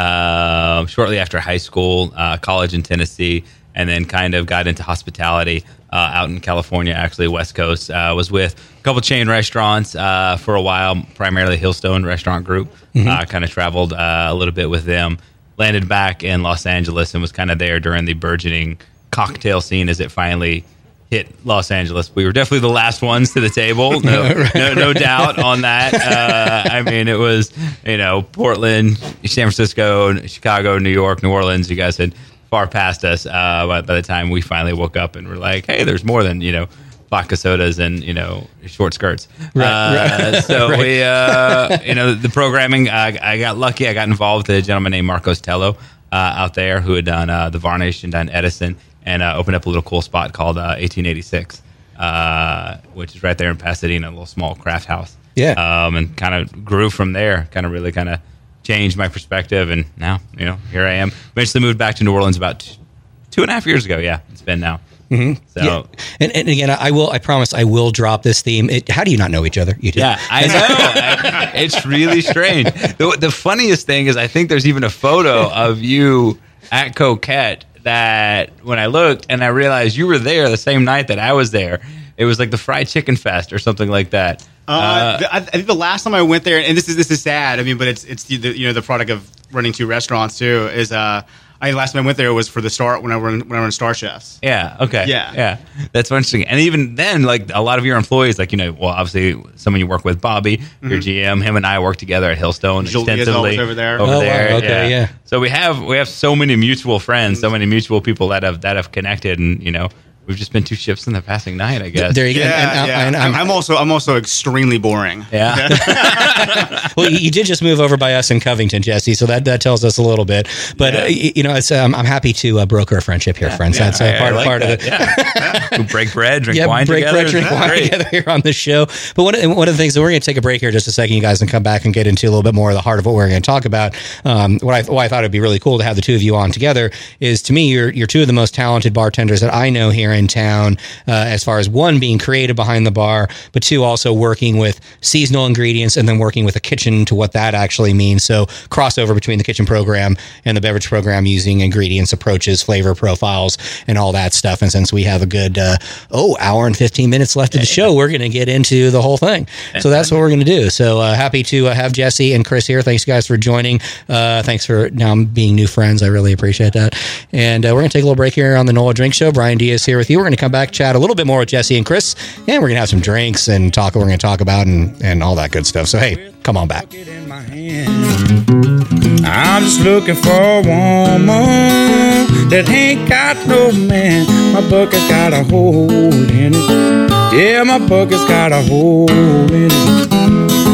uh, shortly after high school, uh, college in Tennessee, and then kind of got into hospitality uh, out in California, actually West Coast. Uh, was with a couple chain restaurants uh, for a while, primarily Hillstone Restaurant Group. Mhm. Uh, kind of traveled uh, a little bit with them. Landed back in Los Angeles and was kind of there during the burgeoning cocktail scene as it finally hit Los Angeles. We were definitely the last ones to the table. No, Right, no, no right. doubt on that. Uh, I mean, it was, you know, Portland, San Francisco, Chicago, New York, New Orleans. You guys had far past us uh, by, by the time we finally woke up and were like, hey, there's more than, you know, vodka sodas and, you know, short skirts. Right, uh, right. So Right. we, uh, you know, the programming, uh, I got lucky. I got involved with a gentleman named Marcos Tello uh, out there who had done uh, the Varnish and done Edison, and uh, opened up a little cool spot called uh, eighteen eighty-six, uh, which is right there in Pasadena, a little small craft house. Yeah. Um, and kind of grew from there, kind of really kind of changed my perspective. And now, you know, here I am. Eventually moved back to New Orleans about t- two and a half years ago. Yeah, it's been now. Mm-hmm. So, Yeah. And, and again, I will. I promise, I will drop this theme. It, how do you not know each other? You do. yeah, I know. I, it's really strange. The, the funniest thing is I think there's even a photo of you at Coquette that when I looked and I realized you were there the same night that I was there. It was like the fried chicken fest or something like that. Uh, the, I, I think the last time I went there, and this is this is sad. I mean, but it's it's the, the you know the product of running two restaurants too. Is uh, I last time I went there was for the Star when I were in, when I were in Star Chefs. Yeah. Okay. Yeah. Yeah. That's interesting. And even then, like a lot of your employees, like you know, well, obviously someone you work with, Bobby, your Mhm. G M, him and I work together at Hillstone Julia's extensively always over there. Over Oh, wow. there. Okay, yeah. So we have we have so many mutual friends, so many mutual people that have that have connected, and you know, we've just been two ships in the passing night, I guess. There you go. Yeah, And- and- yeah. and I'm- I'm, also I'm also extremely boring. Yeah. Well, you, you did just move over by us in Covington, Jesse, so that, that tells us a little bit. But uh, y- you know, it's um, I'm happy to uh, broker a friendship here, friends. Yeah, That's uh, I- I part like part of that. it. Yeah. We'll break bread, drink yeah, wine break together. bread, drink That's wine great. together here on the show. But one of, one of the things that we're going to take a break here just a second, you guys, and come back and get into a little bit more of the heart of what we're going to talk about. Um, what I why I thought it'd be really cool to have the two of you on together is, to me, you're you're two of the most talented bartenders that I know here in town. Uh, as far as one being creative behind the bar, but two also working with seasonal ingredients and then working with a kitchen to what that actually means. So crossover between the kitchen program and the beverage program using ingredients, approaches, flavor profiles, and all that stuff. And since we have a good uh, oh hour and fifteen minutes left of the show, we're going to get into the whole thing. So that's what we're going to do. So uh, happy to uh, have Jesse and Chris here. Thanks guys for joining. Uh, thanks for now being new friends. I really appreciate that. And uh, we're going to take a little break here on the Nola Drink Show. Brian Diaz here with you. We're going to come back, chat a little bit more with Jesse and Chris, and we're going to have some drinks and talk what we're going to talk about and, and all that good stuff. So, hey, come on back. I'm just looking for a woman that ain't got no man. My bucket's got a hole in it. Yeah, my bucket's got a hole in it.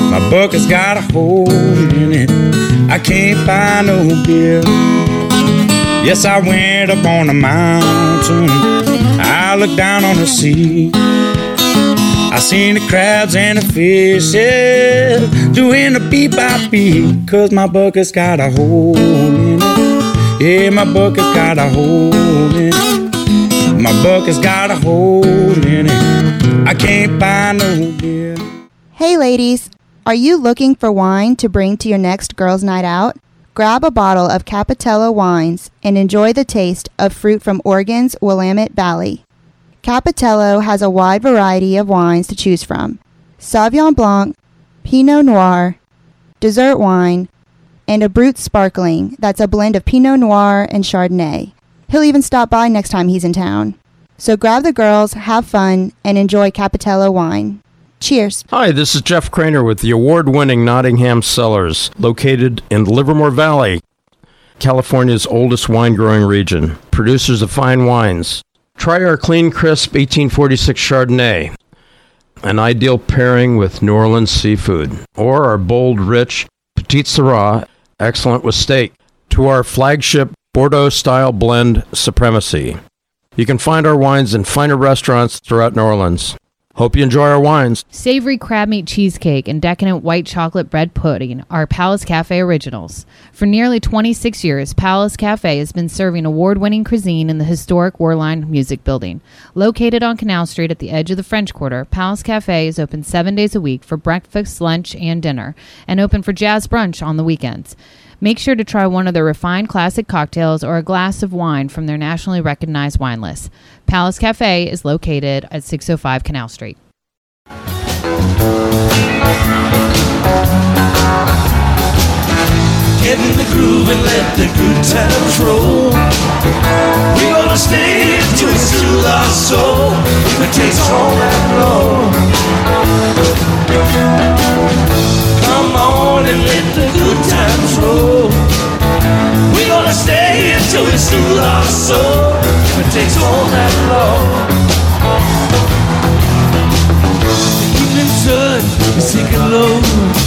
My bucket's got a hole in it. I can't buy no beer. Yes, I went up on a mountain. I looked down on the sea. I seen the crabs and the fishes doing a beep by beep. Cause my bucket's got a hole in it. Yeah, my bucket's got a hole in it. My bucket's got a hole in it. I can't buy no beer. Hey ladies, are you looking for wine to bring to your next girls' night out? Grab a bottle of Capitello wines and enjoy the taste of fruit from Oregon's Willamette Valley. Capitello has a wide variety of wines to choose from: Sauvignon Blanc, Pinot Noir, dessert wine, and a Brut Sparkling that's a blend of Pinot Noir and Chardonnay. He'll even stop by next time he's in town. So grab the girls, have fun, and enjoy Capitello wine. Cheers. Hi, this is Jeff Craner with the award-winning Nottingham Cellars, located in Livermore Valley, California's oldest wine-growing region. Producers of fine wines. Try our clean, crisp eighteen forty-six Chardonnay, an ideal pairing with New Orleans seafood, or our bold, rich Petite Syrah, excellent with steak, to our flagship Bordeaux-style blend Supremacy. You can find our wines in finer restaurants throughout New Orleans. Hope you enjoy our wines. Savory crab meat cheesecake and decadent white chocolate bread pudding are Palace Cafe originals. For nearly twenty-six years, Palace Cafe has been serving award-winning cuisine in the historic Warline Music Building. Located on Canal Street at the edge of the French Quarter, Palace Cafe is open seven days a week for breakfast, lunch, and dinner, and open for jazz brunch on the weekends. Make sure to try one of their refined classic cocktails or a glass of wine from their nationally recognized wine list. Palace Cafe is located at six oh five Canal Street. Get in the groove and let the good times roll. We're gonna stay until we soothe our soul. It takes all that long. Come on and let the good times roll. We're gonna stay until we soothe our soul. It takes all that long. The evening sun is sinking low.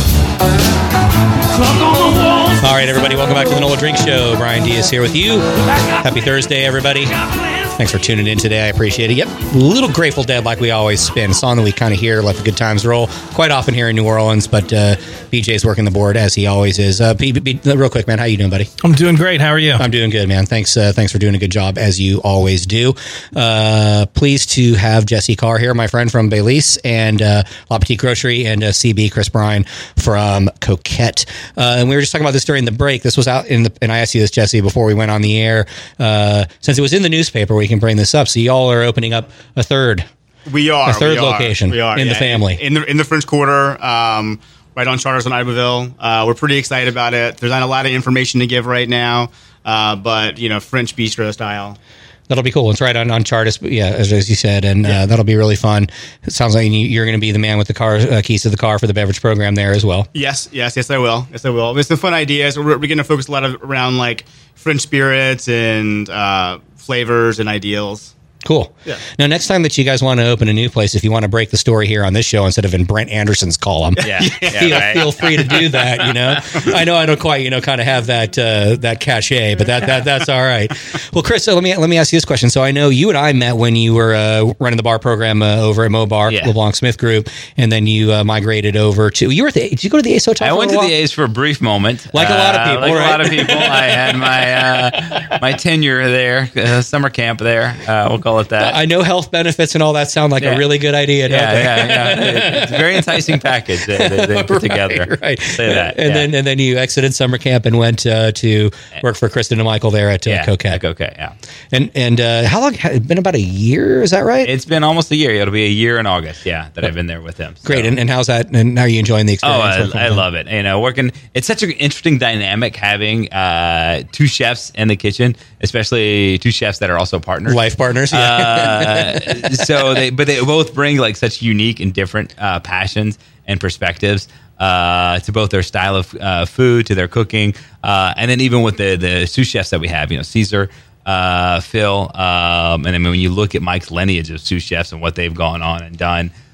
Clock on the wall. All right, everybody, welcome back to the Nola Drink Show. Brian Diaz here with you. Happy Thursday, everybody. Thanks for tuning in today. I appreciate it. Yep, a little Grateful Dead like we always spin. Song that we kind of hear, let the good times roll. Quite often here in New Orleans, but uh, B J's working the board as he always is. Uh, B, B, real quick, man, how you doing, buddy? I'm doing great. How are you? I'm doing good, man. Thanks uh, thanks for doing a good job, as you always do. Uh, pleased to have Jesse Carr here, my friend from Belize, and uh, La Petite Grocery, and uh, C B, Chris Bryan from Coquette. Uh, and we were just talking about this during the break. This was out in the, and I asked you this, Jesse, before we went on the air. Uh, since it was in the newspaper, we can bring this up. So y'all are opening up a third. We are a third we are, location we are, in yeah, the family in, in the in the French Quarter, um, right on Charters on Iberville. Uh, we're pretty excited about it. There's not a lot of information to give right now, uh, but you know, French bistro style. That'll be cool. It's right on, on Chartis, yeah, as, as you said, and yeah. uh, that'll be really fun. It sounds like you're going to be the man with the car uh, keys to the car for the beverage program there as well. Yes, yes, yes, I will. Yes, I will. It's some fun ideas. We're, we're going to focus a lot of, around like French spirits and uh, flavors and ideals. Cool. Yeah. Now, next time that you guys want to open a new place, if you want to break the story here on this show instead of in Brent Anderson's column, yeah, yeah, feel, right. feel free to do that. You know, I know I don't quite, you know, kind of have that uh, that cachet, but that that that's all right. Well, Chris, so let me let me ask you this question. So I know you and I met when you were uh, running the bar program uh, over at Mo Bar, yeah. LeBlanc Smith Group, and then you uh, migrated over to. You were at the. Did you go to the Ace Hotel? I for went a to while? the Ace for a brief moment, like a lot of uh, people. like right? a lot of people. I had my uh, my tenure there, uh, summer camp there. Uh, we'll call it that. I know health benefits and all that sound like yeah. a really good idea. Don't Yeah, they? yeah, yeah. It's a very enticing package they, they, they put right, together. Right. Say that. And yeah. then and then you exited summer camp and went uh, to work for Kristen and Michael there at uh, yeah, Coquette. At Coquette, yeah. And and uh, how long? It's been about a year. Is that right? It's been almost a year. It'll be a year in August. Yeah, that I've been there with him. So. Great. And, and how's that? And how are you enjoying the Oh, experience? I, I love it. You know, working. It's such an interesting dynamic having uh, two chefs in the kitchen, especially two chefs that are also partners, life partners. Yeah. Uh, so they, but they both bring like such unique and different uh, passions and perspectives uh, to both their style of uh, food, to their cooking, uh, and then even with the the sous chefs that we have, you know, Caesar, uh, Phil, um, and then when you look at Mike's lineage of sous chefs and what they've gone on and done,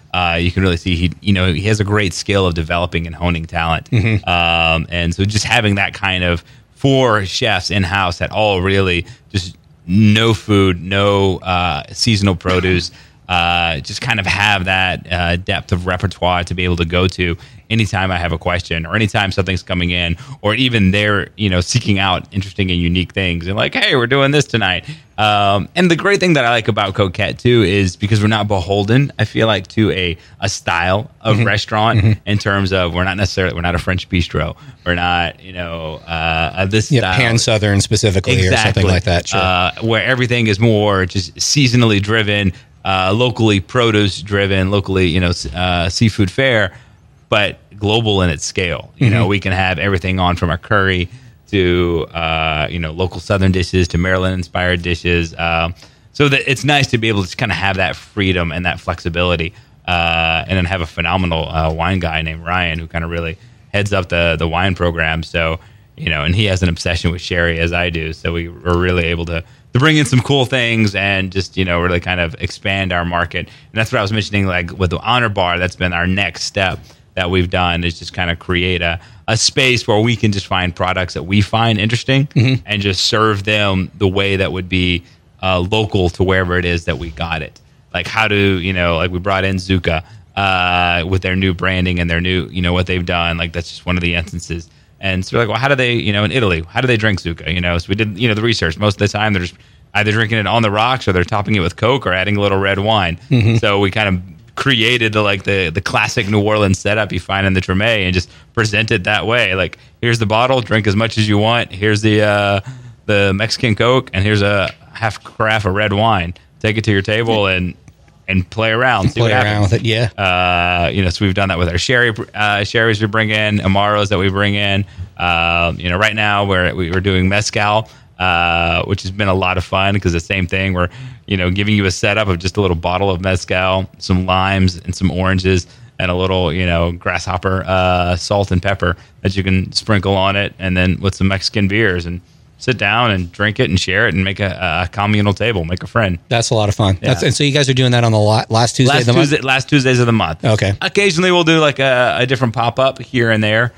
uh, you can really see he, you know, he has a great skill of developing and honing talent. Mhm. Um, and so just having that kind of four chefs in house that all really just no food, no uh, seasonal produce, uh, just kind of have that uh, depth of repertoire to be able to go to anytime I have a question or anytime something's coming in, or even they're, you know, seeking out interesting and unique things and like, hey, we're doing this tonight. Um, and the great thing that I like about Coquette too is because we're not beholden, I feel like, to a, a style of Mhm. restaurant Mhm. in terms of we're not necessarily, we're not a French bistro. We're not, you know, uh, this Yeah, style. pan Southern specifically or something like that. Sure. Uh, where everything is more just seasonally driven, uh, locally produce driven, locally, you know, s- uh, seafood fare, but global in its scale. You know, Mhm. we can have everything on from our curry to, uh, you know, local Southern dishes to Maryland inspired dishes. Um, so that it's nice to be able to kind of have that freedom and that flexibility. Uh, and then have a phenomenal uh, wine guy named Ryan who kind of really heads up the, the wine program. So, you know, and he has an obsession with sherry as I do. So we were really able to, to bring in some cool things and just, you know, really kind of expand our market. And that's what I was mentioning, like with the Honor Bar, that's been our next step that we've done is just kind of create a, a space where we can just find products that we find interesting Mhm. and just serve them the way that would be uh, local to wherever it is that we got it. Like how do, you know, like we brought in Zucca uh, with their new branding and their new, you know, what they've done. Like that's just one of the instances. And so we're like, well, how do they, you know, in Italy, how do they drink Zucca? You know, so we did, you know, the research. Most of the time they're just either drinking it on the rocks or they're topping it with Coke or adding a little red wine. Mhm. So we kind of created the, like the the classic New Orleans setup you find in the Treme and just present it that way. Like here's the bottle, drink as much as you want. Here's the uh, the Mexican Coke, and here's a half carafe of red wine. Take it to your table and and play around. See Play what around happens. with it, yeah. Uh, you know, so we've done that with our sherry uh, sherries we bring in, Amaros that we bring in. Um, you know, right now we're we're doing mezcal. Uh, which has been a lot of fun because the same thing. We're, you know, giving you a setup of just a little bottle of mezcal, some limes and some oranges, and a little, you know, grasshopper uh, salt and pepper that you can sprinkle on it, and then with some Mexican beers and sit down and drink it and share it and make a, a communal table, make a friend. That's a lot of fun. Yeah. That's, and so you guys are doing that on the la- last Tuesday last of the month? Tuesday, last Tuesdays of the month. Okay. Occasionally we'll do like a, a different pop up here and there.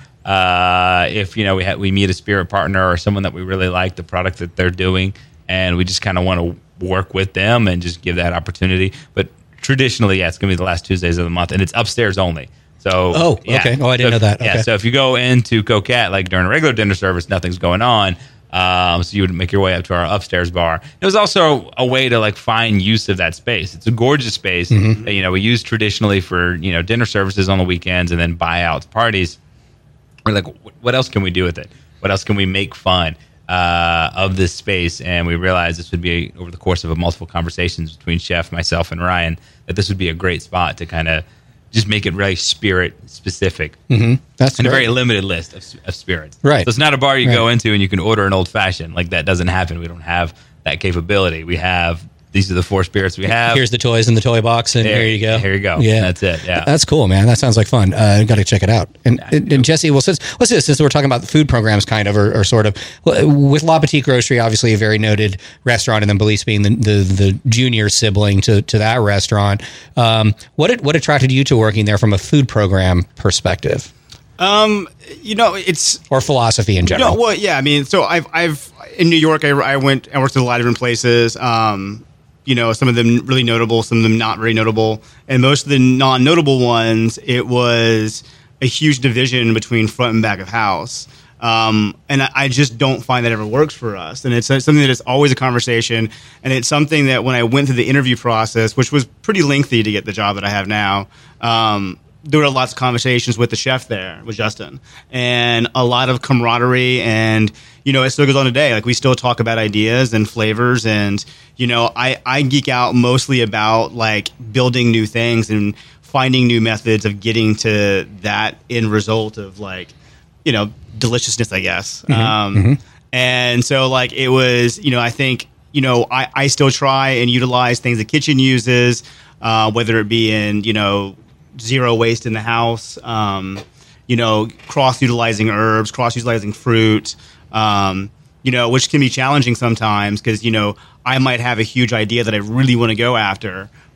Uh, if you know we ha- we meet a spirit partner or someone that we really like the product that they're doing, and we just kind of want to work with them and just give that opportunity. But traditionally, yeah, it's gonna be the last Tuesdays of the month, and it's upstairs only. So Oh, yeah. okay. Oh, I didn't So know that. if- Yeah. Okay. So if you go into Coquette like during a regular dinner service, nothing's going on. Um, so you would make your way up to our upstairs bar. It was also a way to like find use of that space. It's a gorgeous space Mhm. that, you know, we use traditionally for, you know, dinner services on the weekends and then buyouts, parties. We're like, wh- what else can we do with it? What else can we make fun uh, of this space? And we realized this would be over the course of a multiple conversations between Chef, myself, and Ryan, that this would be a great spot to kind of just make it really spirit specific. Mhm. That's and a great. very limited list of, of spirits. Right. So it's not a bar you Right. go into and you can order an old fashioned. Like that doesn't happen. We don't have that capability. We have these are the four spirits we have. Here's the toys in the toy box, and There- here you go. here you go. Yeah, That's it. Yeah. that's cool, man. That sounds like fun. Uh, Got to check it out. And, and, and Jesse, well, since let's do this, since we're talking about the food programs, kind of, or, or sort of, well, with La Petite Grocery, obviously a very noted restaurant, and then Belize being the, the the junior sibling to to that restaurant. Um, what what attracted you to working there from a food program perspective, Um, you know, it's or philosophy in general? No, well, yeah. I mean, so I've I've in New York, I, I went, I worked at a lot of different places. Um, you know, some of them really notable, some of them not very notable, and most of the non-notable ones, it was a huge division between front and back of house. Um, and I, I just don't find that ever works for us. And it's something that is always a conversation. And it's something that when I went through the interview process, which was pretty lengthy to get the job that I have now, um, there were lots of conversations with the chef there, with Justin, and a lot of camaraderie. And, you know, it still goes on today. Like, we still talk about ideas and flavors. And, you know, I, I geek out mostly about, like, building new things and finding new methods of getting to that end result of, like, you know, deliciousness, I guess. Mhm, Um, mhm. And so, like, it was, you know, I think, you know, I, I still try and utilize things the kitchen uses, uh, whether it be in, you know, zero waste in the house, um, you know, cross-utilizing herbs, cross-utilizing fruit, um, you know, which can be challenging sometimes because, you know, I might have a huge idea that I really want to go after,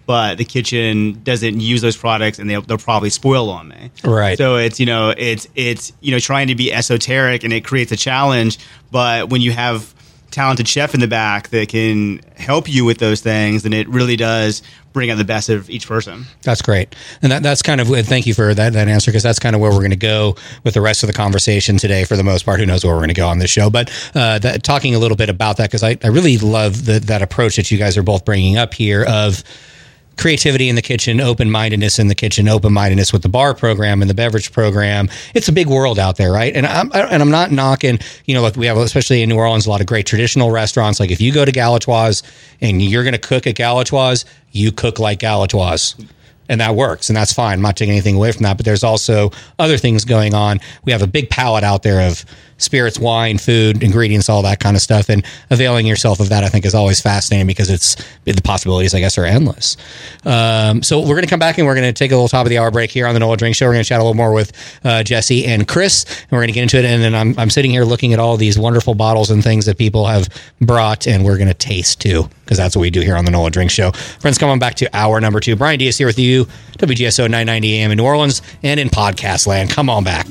but the kitchen doesn't use those products, and they'll, they'll probably spoil on me. Right. So it's you know it's it's you know trying to be esoteric, and it creates a challenge. But when you have talented chef in the back that can help you with those things, then it really does bring out the best of each person. That's great. And that, that's kind of, thank you for that, that answer, because that's kind of where we're going to go with the rest of the conversation today for the most part. Who knows where we're going to go on this show. But uh, that, talking a little bit about that, because I, I really love the, that approach that you guys are both bringing up here of creativity in the kitchen, open-mindedness in the kitchen, open-mindedness with the bar program and the beverage program. It's a big world out there, right? And I'm and I'm not knocking, you know, like we have, especially in New Orleans, a lot of great traditional restaurants. Like if you go to Galatoire's and you're going to cook at Galatoire's, you cook like Galatoire's. And that works, and that's fine. I'm not taking anything away from that, but there's also other things going on. We have a big palette out there of spirits, wine, food, ingredients, all that kind of stuff, and availing yourself of that, I think, is always fascinating because it's the possibilities, I guess, are endless. Um, so we're going to come back, and we're going to take a little top of the hour break here on the Nola Drink Show. We're going to chat a little more with uh, Jesse and Chris, and we're going to get into it, and then I'm, I'm sitting here looking at all these wonderful bottles and things that people have brought, and we're going to taste, too, because that's what we do here on the Nola Drink Show. Friends, come on back to hour number two. Brian Diaz here with you, W G S O nine ninety A M in New Orleans and in podcast land. Come on back.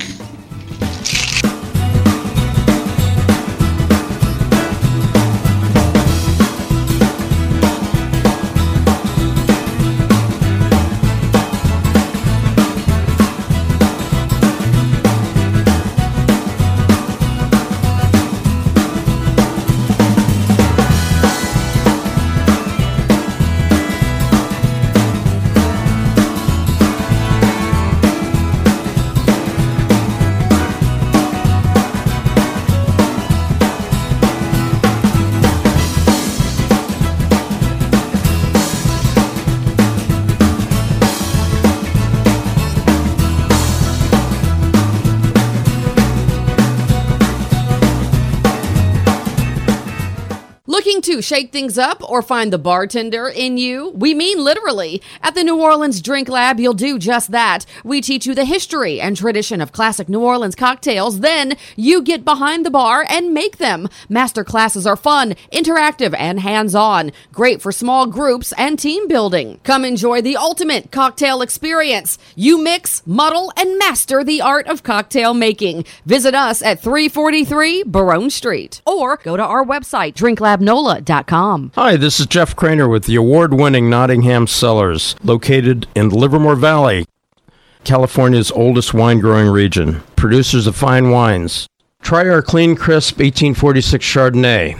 To shake things up or find the bartender in you? We mean literally. At the New Orleans Drink Lab, you'll do just that. We teach you the history and tradition of classic New Orleans cocktails. Then you get behind the bar and make them. Master classes are fun, interactive, and hands-on. Great for small groups and team building. Come enjoy the ultimate cocktail experience. You mix, muddle, and master the art of cocktail making. Visit us at three forty-three Baronne Street or go to our website, drink lab nola dot com. Hi, this is Jeff Craner with the award-winning Nottingham Cellars, located in Livermore Valley, California's oldest wine-growing region. Producers of fine wines. Try our clean, crisp eighteen forty-six Chardonnay,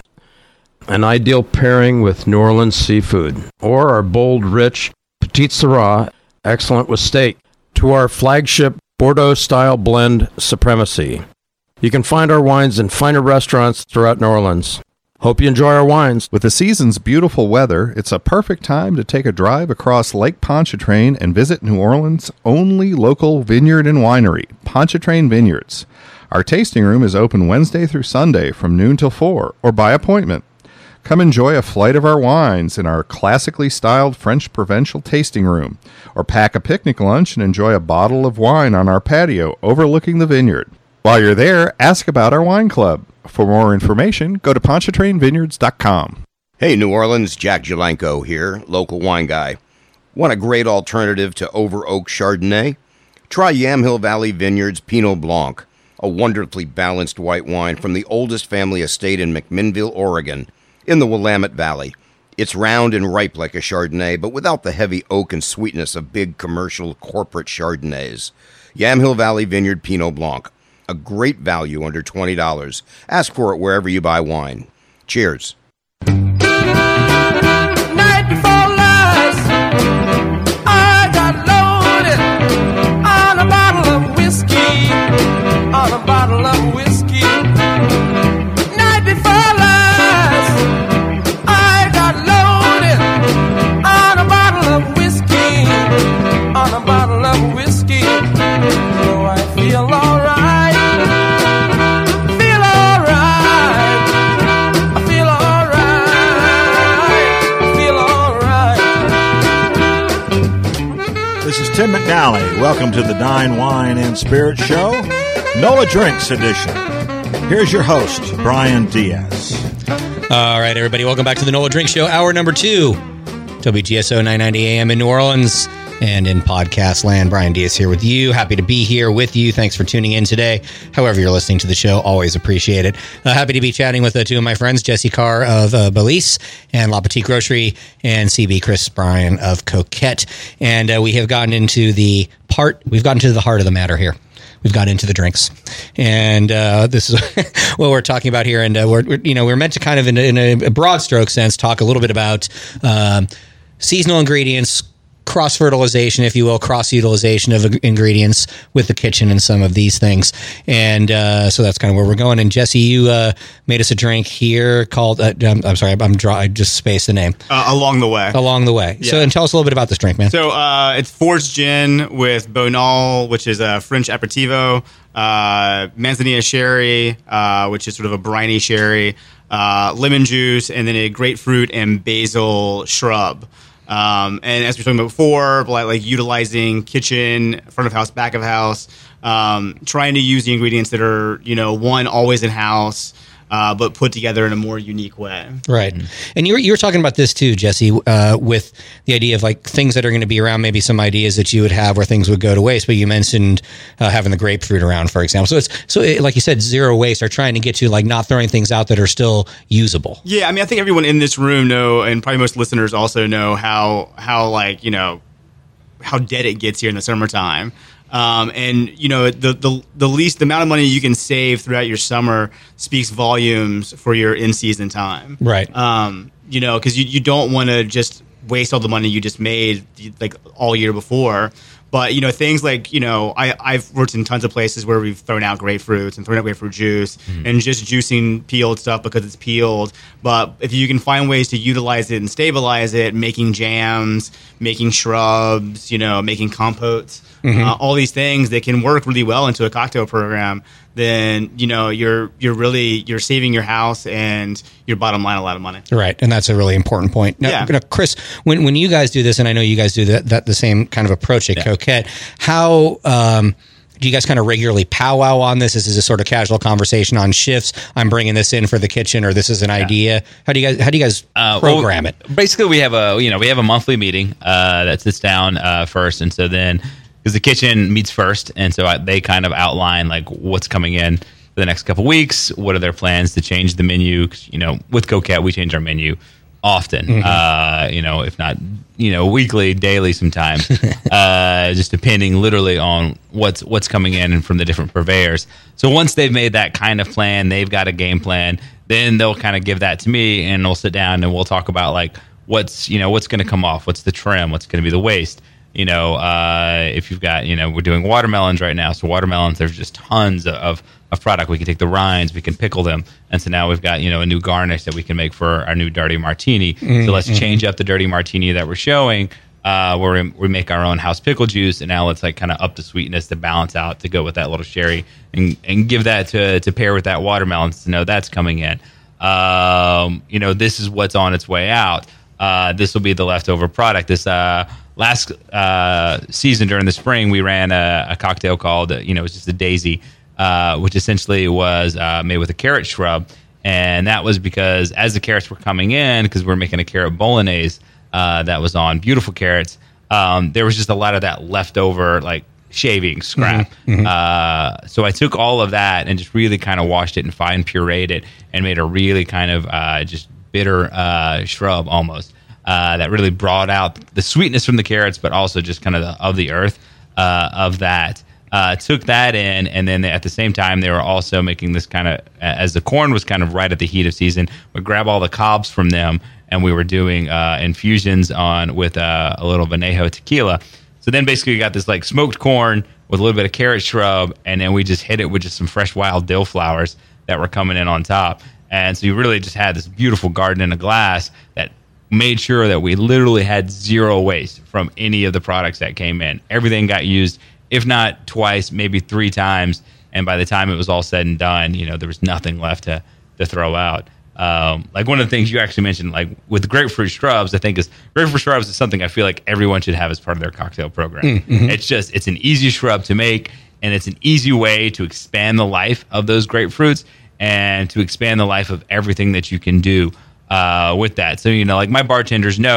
an ideal pairing with New Orleans seafood, or our bold, rich Petite Sirah, excellent with steak, to our flagship Bordeaux-style blend Supremacy. You can find our wines in finer restaurants throughout New Orleans. Hope you enjoy our wines. With the season's beautiful weather, it's a perfect time to take a drive across Lake Pontchartrain and visit New Orleans' only local vineyard and winery, Pontchartrain Vineyards. Our tasting room is open Wednesday through Sunday from noon till four, or by appointment. Come enjoy a flight of our wines in our classically styled French provincial tasting room, or pack a picnic lunch and enjoy a bottle of wine on our patio overlooking the vineyard. While you're there, ask about our wine club. For more information, go to pontchartrain vineyards dot com. Hey, New Orleans, Jack Jalanko here, local wine guy. Want a great alternative to Over Oak Chardonnay? Try Yamhill Valley Vineyards Pinot Blanc, a wonderfully balanced white wine from the oldest family estate in McMinnville, Oregon, in the Willamette Valley. It's round and ripe like a Chardonnay, but without the heavy oak and sweetness of big commercial corporate Chardonnays. Yamhill Valley Vineyard Pinot Blanc. A great value under twenty dollars. Ask for it wherever you buy wine. Cheers. Night before last, I got loaded on a bottle of whiskey, on a bottle of whiskey. Night before last, I got loaded on a bottle of whiskey, on a bottle of whiskey. So I feel alright. This is Tim McNally. Welcome to the Dine, Wine, and Spirit Show, Nola Drinks edition. Here's your host, Brian Diaz. All right, everybody. Welcome back to the Nola Drink Show, hour number two. W G S O nine ninety A M in New Orleans and in podcast land. Brian Diaz here with you. Happy to be here with you. Thanks for tuning in today. However you're listening to the show, always appreciate it. Uh, happy to be chatting with uh, two of my friends, Jesse Carr of uh, Belize and La Petite Grocery, and C B Chris Bryan of Coquette. And uh, we have gotten into the part, we've gotten to the heart of the matter here. We've got into the drinks, and uh, this is what we're talking about here. And uh, we're, we're, you know, we're meant to kind of, in a, in a broad stroke sense, talk a little bit about um, seasonal ingredients, cross fertilization, if you will, cross utilization of ingredients with the kitchen and some of these things. And uh, so that's kind of where we're going. And Jesse, you uh, made us a drink here called, uh, I'm, I'm sorry, I'm draw, I just spaced the name. Uh, along the way. Along the way. Yeah. So, and tell us a little bit about this drink, man. So uh, it's forged gin with Bonal, which is a French aperitivo, uh, Manzanilla sherry, uh, which is sort of a briny sherry, uh, lemon juice, and then a grapefruit and basil shrub. Um, and as we were talking about before, like, like utilizing kitchen, front of house, back of house, um, trying to use the ingredients that are, you know, one, always in house, uh, but put together in a more unique way. Right. And you were, you were talking about this too, Jesse, uh, with the idea of like things that are going to be around, maybe some ideas that you would have where things would go to waste. But you mentioned uh, having the grapefruit around, for example. So it's, so it, like you said, zero waste, or trying to get to like not throwing things out that are still usable. Yeah. I mean, I think everyone in this room know, and probably most listeners also know how, how like, you know, how dead it gets here in the summertime. Um, and, you know, the, the the least the amount of money you can save throughout your summer speaks volumes for your in-season time. Right. Um, you know, because you, you don't want to just waste all the money you just made, like, all year before. But, you know, things like, you know, I, I've worked in tons of places where we've thrown out grapefruits and thrown out grapefruit juice mm. and just juicing peeled stuff because it's peeled. But if you can find ways to utilize it and stabilize it, making jams, making shrubs, you know, making compotes, mm-hmm. uh, all these things that can work really well into a cocktail program, then, you know, you're you're really, you're saving your house and your bottom line a lot of money. Right. And that's a really important point. Now, yeah. now Chris, when, when you guys do this, and I know you guys do that, that the same kind of approach at yeah. Coquette, how um, do you guys kind of regularly powwow on this? This is a sort of casual conversation on shifts. I'm bringing this in for the kitchen, or this is an yeah. idea. How do you guys, how do you guys uh, program well, it? Basically, we have a, you know, we have a monthly meeting uh, that sits down uh, first. And so then, because the kitchen meets first, and so I, they kind of outline like what's coming in for the next couple weeks. What are their plans to change the menu? 'Cause, you know, with Coquette, we change our menu often. Mm-hmm. Uh, you know, if not, you know, weekly, daily, sometimes. uh, just depending, literally, on what's what's coming in from the different purveyors. So once they've made that kind of plan, they've got a game plan. Then they'll kind of give that to me, and we'll sit down and we'll talk about like what's you know what's going to come off, what's the trim, what's going to be the waste. You know, uh, if you've got, you know, we're doing watermelons right now. So watermelons, there's just tons of, of product. We can take the rinds, we can pickle them. And so now we've got, you know, a new garnish that we can make for our new dirty martini. Mm-hmm. So let's change up the dirty martini that we're showing, uh, where we, we make our own house pickle juice. And now let's like kind of up the sweetness to balance out, to go with that little sherry and, and give that to, to pair with that watermelon. So know that's coming in. Um, you know, this is what's on its way out. Uh, this will be the leftover product. This, uh, Last uh, season during the spring, we ran a, a cocktail called, you know, it was just a daisy, uh, which essentially was uh, made with a carrot shrub. And that was because as the carrots were coming in, because we we're making a carrot bolognese uh, that was on beautiful carrots, um, there was just a lot of that leftover, like, shaving scrap. Mm-hmm. Uh, so I took all of that and just really kind of washed it and fine pureed it and made a really kind of uh, just bitter uh, shrub almost. Uh, that really brought out the sweetness from the carrots, but also just kind of the, of the earth uh, of that. Uh, took that in, and then they, at the same time, they were also making this kind of, as the corn was kind of right at the heat of season, we grab all the cobs from them, and we were doing uh, infusions on with uh, a little Vanejo tequila. So then basically we got this like smoked corn with a little bit of carrot shrub, and then we just hit it with just some fresh wild dill flowers that were coming in on top. And so you really just had this beautiful garden in a glass that made sure that we literally had zero waste from any of the products that came in. Everything got used, if not twice, maybe three times. And by the time it was all said and done, you know, there was nothing left to, to throw out. Um, like one of the things you actually mentioned, like with grapefruit shrubs, I think is grapefruit shrubs is something I feel like everyone should have as part of their cocktail program. Mm-hmm. It's just, it's an easy shrub to make, and it's an easy way to expand the life of those grapefruits and to expand the life of everything that you can do uh, with that. So, you know, like my bartenders know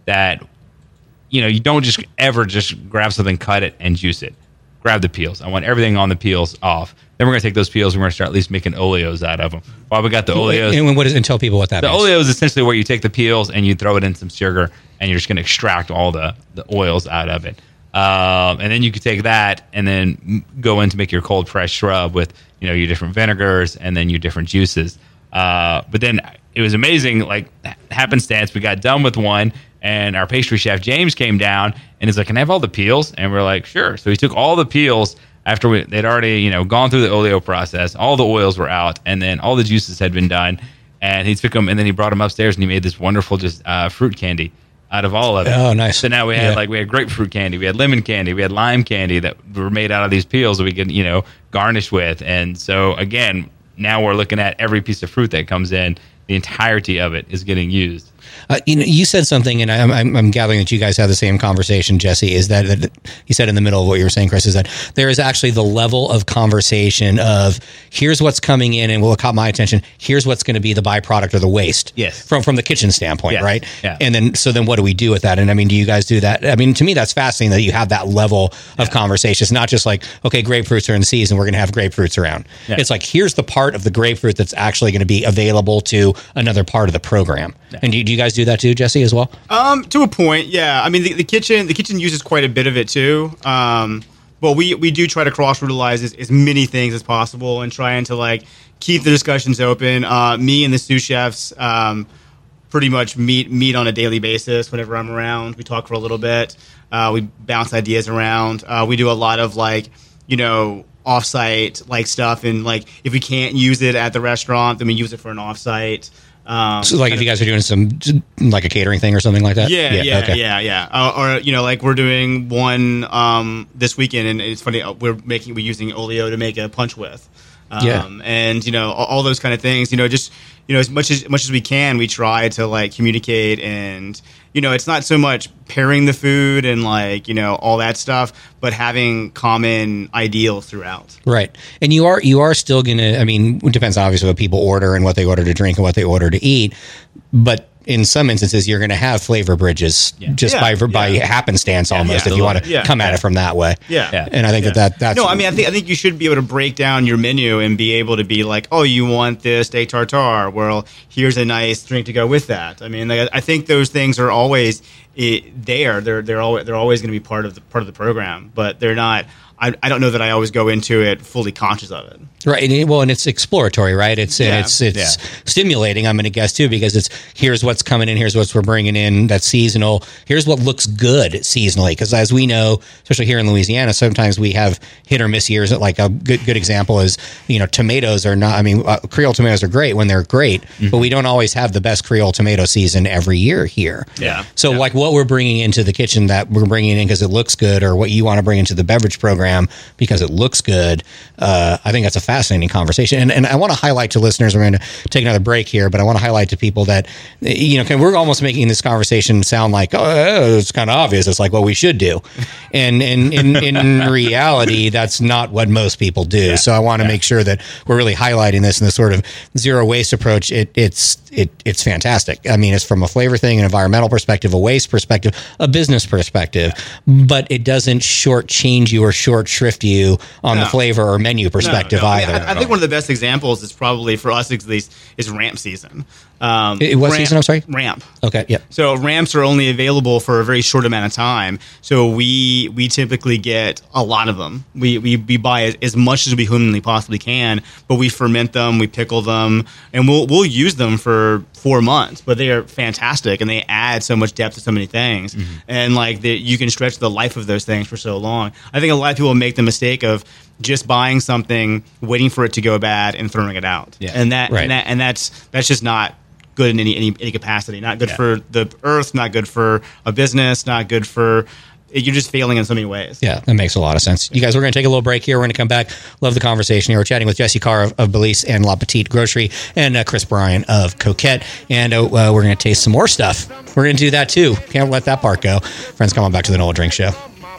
that, you know, you don't just ever just grab something, cut it, and juice it. Grab the peels. I want everything on the peels off. Then we're going to take those peels and we're going to start at least making oleos out of them. While we got the oleos. And what is, and tell people what that the means. The oleo is essentially where you take the peels and you throw it in some sugar and you're just going to extract all the, the oils out of it. Um, and then you could take that and then go in to make your cold fresh shrub with, you know, your different vinegars and then your different juices. Uh, but then it was amazing, like happenstance. We got done with one and our pastry chef, James, came down and he's like, can I have all the peels? And we're like, sure. So he took all the peels after we, they'd already, you know, gone through the oleo process. All the oils were out and then all the juices had been done. And he took them and then he brought them upstairs and he made this wonderful just uh, fruit candy out of all of it. Oh, nice. So now we had Yeah. like, we had grapefruit candy, we had lemon candy, we had lime candy that were made out of these peels that we could, you know, garnish with. And so again, now we're looking at every piece of fruit that comes in, the entirety of it is getting used. Uh, you know, you said something, and I'm, I'm, I'm gathering that you guys have the same conversation, Jesse, is that, that you said in the middle of what you were saying, Chris, is that there is actually the level of conversation of here's what's coming in and what caught my attention. Here's what's going to be the byproduct or the waste. Yes. From, from the kitchen standpoint, Yes. right? Yeah. And then, so then what do we do with that? And I mean, do you guys do that? I mean, to me, that's fascinating that you have that level of conversation. It's not just like, okay, grapefruits are in season, we're going to have grapefruits around. Yeah. It's like, here's the part of the grapefruit that's actually going to be available to another part of the program. Yeah. And do, do you guys do that too, Jesse, as well? Um, to a point, yeah. I mean, the, the kitchen, the kitchen uses quite a bit of it too. Um, but we we do try to cross utilize as, as many things as possible and trying to like keep the discussions open. Uh, me and the sous chefs um, pretty much meet meet on a daily basis whenever I'm around. We talk for a little bit. Uh, we bounce ideas around. Uh, we do a lot of like, you know, offsite like stuff, and like if we can't use it at the restaurant, then we use it for an offsite. Um, So, like, if you guys are doing some, like a catering thing or something like that? Yeah, yeah, yeah, okay. yeah. yeah. Uh, or, you know, like we're doing one um, this weekend, and it's funny, uh, we're making, we're using oleo to make a punch with. Um, Yeah. And, you know, all, all those kind of things, you know, just, you know, as much as much as we can, we try to, like, communicate and, you know, it's not so much pairing the food and, like, you know, all that stuff, but having common ideals throughout. Right. And you are you are still going to, I mean, it depends obviously what people order and what they order to drink and what they order to eat. But in some instances, you're going to have flavor bridges just Yeah, by yeah. by happenstance almost, yeah, if you want to yeah, come at yeah. it from that way. Yeah. Yeah. And I think Yeah. that, that that's... No, I mean, I think I think you should be able to break down your menu and be able to be like, oh, you want this steak tartare? Well, here's a nice drink to go with that. I mean, like, I think those things are always it, there. They're they're always they're always going to be part of the part of the program, but they're not. I, I don't know that I always go into it fully conscious of it. Right. And, well, and it's exploratory, right? It's Yeah. it's it's Yeah. stimulating, I'm going to guess, too, because it's here's what's coming in, here's what we're bringing in that's seasonal, here's what looks good seasonally. Because as we know, especially here in Louisiana, sometimes we have hit or miss years. Like a good good example is, you know, tomatoes are not, I mean, uh, Creole tomatoes are great when they're great, Mm-hmm. but we don't always have the best Creole tomato season every year here. Yeah. So, like, what we're bringing into the kitchen that we're bringing in because it looks good, or what you want to bring into the beverage program because it looks good, uh, I think that's a fascinating conversation. And, and I want to highlight to listeners, we're going to take another break here, but I want to highlight to people that, you know, we're almost making this conversation sound like, oh, it's kind of obvious. It's like what we should do. And in, in, in reality, that's not what most people do. Yeah. So I want to yeah. make sure that we're really highlighting this in the sort of zero waste approach. It, it's it, it's fantastic. I mean, it's from a flavor thing, an environmental perspective, a waste perspective, a business perspective, yeah. but it doesn't shortchange you or short shrift you on No. the flavor or menu perspective No, no. either. I, I think one of the best examples is probably for us at least is ramp season. Um, It- what ramp, season, I'm sorry? Ramp. Okay, yeah. So ramps are only available for a very short amount of time. So we we typically get a lot of them. We we, we buy as, as much as we humanly possibly can, but we ferment them, we pickle them, and we'll we'll use them for four months. But they are fantastic, and they add so much depth to so many things. Mm-hmm. And like the, you can stretch the life of those things for so long. I think a lot of people make the mistake of just buying something, waiting for it to go bad, and throwing it out. Yeah. And that Right. and that and that's that's just not good in any any, any capacity. Not good Yeah. for the earth, not good for a business, not good for. You're just failing in so many ways. Yeah, that makes a lot of sense. You guys, we're going to take a little break here. We're going to come back. Love the conversation here. We're chatting with Jesse Carr of, of Belize and La Petite Grocery, and uh, Chris Bryan of Coquette. And uh, uh, we're going to taste some more stuff. We're going to do that too. Can't let that part go. Friends, come on back to the Nola Drink Show.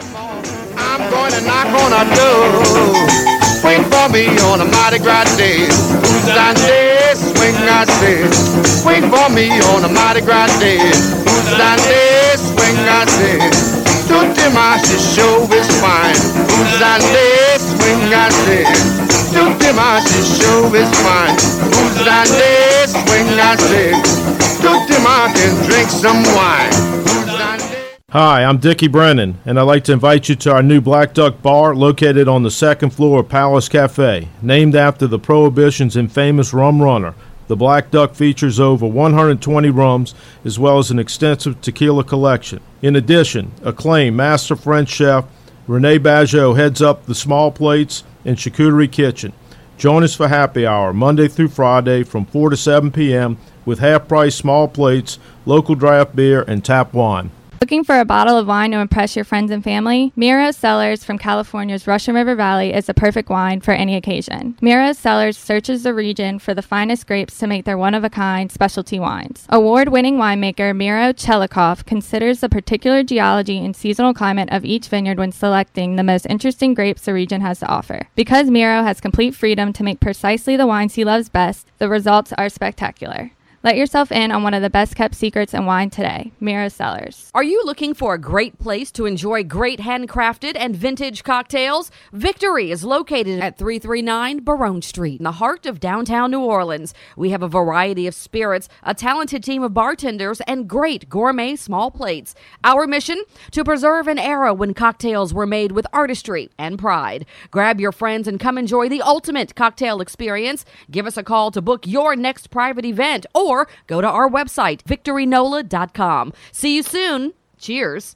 I'm going to knock on a door. Wait for me on a Mardi Gras day. Who's on day? Swing, I say. Wait for me on a Mardi Gras day. Who's on day? swing, I said. Tutti Massi show is fine. Who's on the swing, I said. Tutti Massi show is fine. Who's on the swing, I said. Tutti Massi drink some wine. Hi, I'm Dickie Brennan, and I'd like to invite you to our new Black Duck Bar located on the second floor of Palace Cafe. Named after the Prohibition's infamous rum runner, the Black Duck features over one hundred twenty rums as well as an extensive tequila collection. In addition, acclaimed master French chef Rene Baggio heads up the small plates and charcuterie kitchen. Join us for happy hour Monday through Friday from four to seven p.m. with half-price small plates, local draft beer, and tap wine. Looking for a bottle of wine to impress your friends and family? Miro Cellars from California's Russian River Valley is the perfect wine for any occasion. Miro Cellars searches the region for the finest grapes to make their one-of-a-kind specialty wines. Award-winning winemaker Miro Chelikov considers the particular geology and seasonal climate of each vineyard when selecting the most interesting grapes the region has to offer. Because Miro has complete freedom to make precisely the wines he loves best, the results are spectacular. Let yourself in on one of the best-kept secrets in wine today, Miro Cellars. Are you looking for a great place to enjoy great handcrafted and vintage cocktails? Victory is located at three thirty-nine Barone Street in the heart of downtown New Orleans. We have a variety of spirits, a talented team of bartenders, and great gourmet small plates. Our mission? To preserve an era when cocktails were made with artistry and pride. Grab your friends and come enjoy the ultimate cocktail experience. Give us a call to book your next private event or Or go to our website, victory nola dot com. See you soon. Cheers.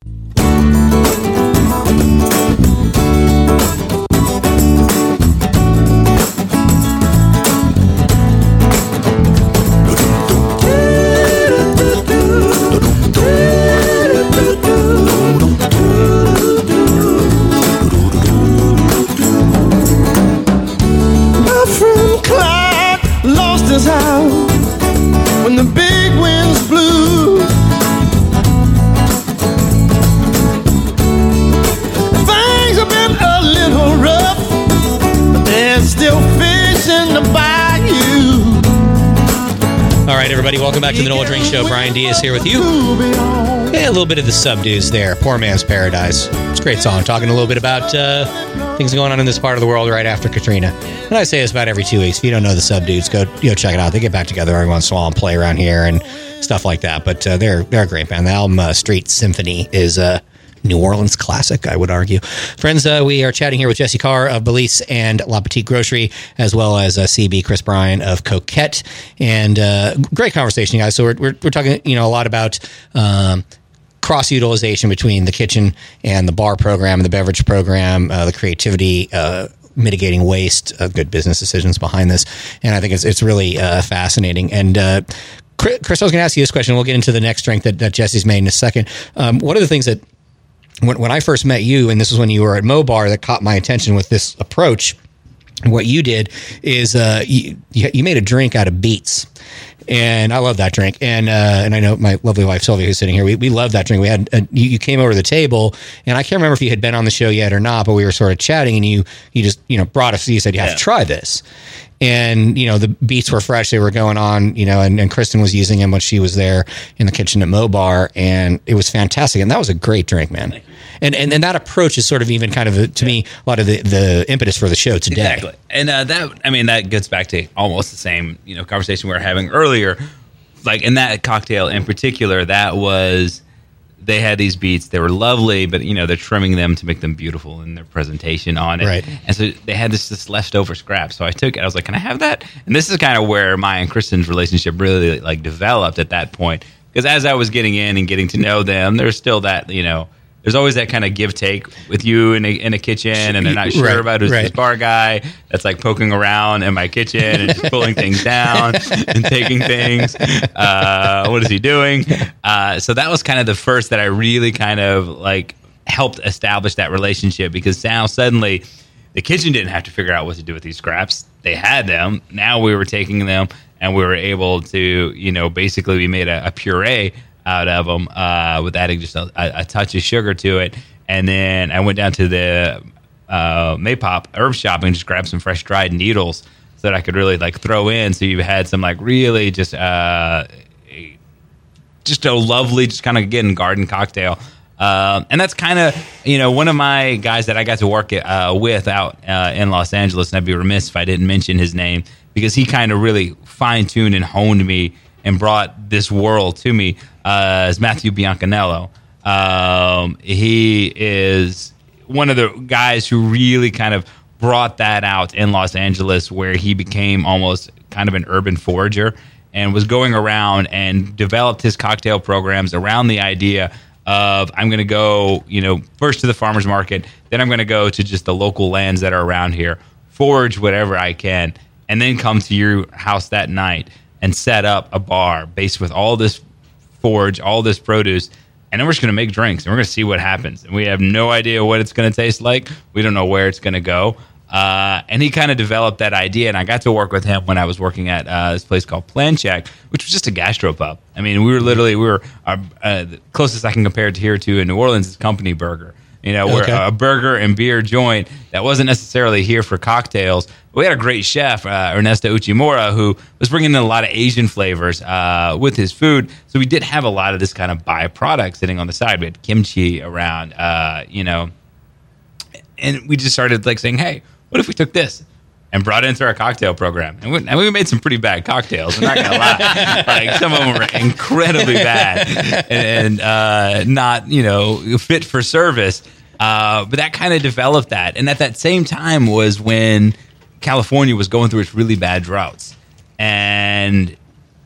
My friend Clyde lost his house when the big winds blew. Things have been a little rough, but there's still fish in the bayou. All right, everybody, welcome back to the Nola Drink Show. Brian Diaz here with you. Hey, a little bit of the subdues there. Poor Man's Paradise. It's a great song, talking a little bit about uh, things going on in this part of the world right after Katrina. And I say this about every two weeks. If you don't know the subdudes, go you know check it out. They get back together every once in a while and play around here and stuff like that. But uh, they're they're a great band. The album uh, Street Symphony is a uh, New Orleans classic, I would argue. Friends, uh, we are chatting here with Jesse Carr of Belize and La Petite Grocery, as well as uh, C B Chris Bryan of Coquette. And uh, great conversation, guys. So we're, we're, we're talking you know a lot about um, cross-utilization between the kitchen and the bar program and the beverage program, uh, the creativity, uh, mitigating waste, uh, good business decisions behind this. And I think it's it's really uh, fascinating. And uh, Chris, I was going to ask you this question. We'll get into the next drink that, that Jesse's made in a second. Um, one of the things that When, when I first met you, and this is when you were at Mobar, that caught my attention with this approach, what you did is uh, you, you made a drink out of beets. And I love that drink. And uh, and I know my lovely wife, Sylvia, who's sitting here, we, we love that drink. We had a, you, you came over to the table, and I can't remember if you had been on the show yet or not, but we were sort of chatting, and you you just you know brought us, you said you have yeah. to try this. And, you know, the beets were fresh. They were going on, you know, and, and Kristen was using them when she was there in the kitchen at Mobar, and it was fantastic. And that was a great drink, man. And, and and that approach is sort of even kind of, a, to yeah. me, a lot of the, the impetus for the show today. Exactly. And uh, that, I mean, that gets back to almost the same, you know, conversation we were having earlier. Like in that cocktail in particular, that was... They had these beets. They were lovely, but, you know, they're trimming them to make them beautiful in their presentation on it. Right. And so they had this, this leftover scrap. So I took it. I was like, can I have that? And this is kind of where my and Kristen's relationship really, like, developed at that point. Because as I was getting in and getting to know them, there's still that, you know, there's always that kind of give take with you in a, in a kitchen, and they're not sure right, about who's right. this bar guy that's like poking around in my kitchen and just pulling things down and taking things. Uh, what is he doing? Uh, so that was kind of the first that I really kind of like helped establish that relationship, because now suddenly the kitchen didn't have to figure out what to do with these scraps. They had them. Now we were taking them and we were able to, you know, basically we made a, a puree out of them uh, with adding just a, a touch of sugar to it. And then I went down to the uh, Maypop herb shop and just grabbed some fresh dried needles so that I could really like throw in. So you had some like really just uh, just a lovely, just kind of again garden cocktail. Uh, and that's kind of, you know, one of my guys that I got to work uh, with out uh, in Los Angeles, and I'd be remiss if I didn't mention his name, because he kind of really fine-tuned and honed me and brought this world to me, uh, is Matthew Biancanello. Um, he is one of the guys who really kind of brought that out in Los Angeles, where he became almost kind of an urban forager and was going around and developed his cocktail programs around the idea of, I'm going to go, you know, first to the farmer's market, then I'm going to go to just the local lands that are around here, forage whatever I can, and then come to your house that night and set up a bar based with all this forage, all this produce, and then we're just going to make drinks, and we're going to see what happens. And we have no idea what it's going to taste like. We don't know where it's going to go. Uh, and he kind of developed that idea, and I got to work with him when I was working at uh, this place called Plan Check, which was just a gastropub. I mean, we were literally, we were, uh, uh, the closest I can compare it here to in New Orleans is Company Burger. You know, we're Okay. a burger and beer joint that wasn't necessarily here for cocktails. We had a great chef, uh, Ernesto Uchimura, who was bringing in a lot of Asian flavors uh, with his food. So we did have a lot of this kind of byproduct sitting on the side. We had kimchi around, uh, you know, and we just started like saying, hey, what if we took this and brought it into our cocktail program? And we, and we made some pretty bad cocktails. I'm not going to lie. Like, some of them were incredibly bad and, and uh, not, you know, fit for service. Uh, but that kind of developed that. And at that same time was when California was going through its really bad droughts. And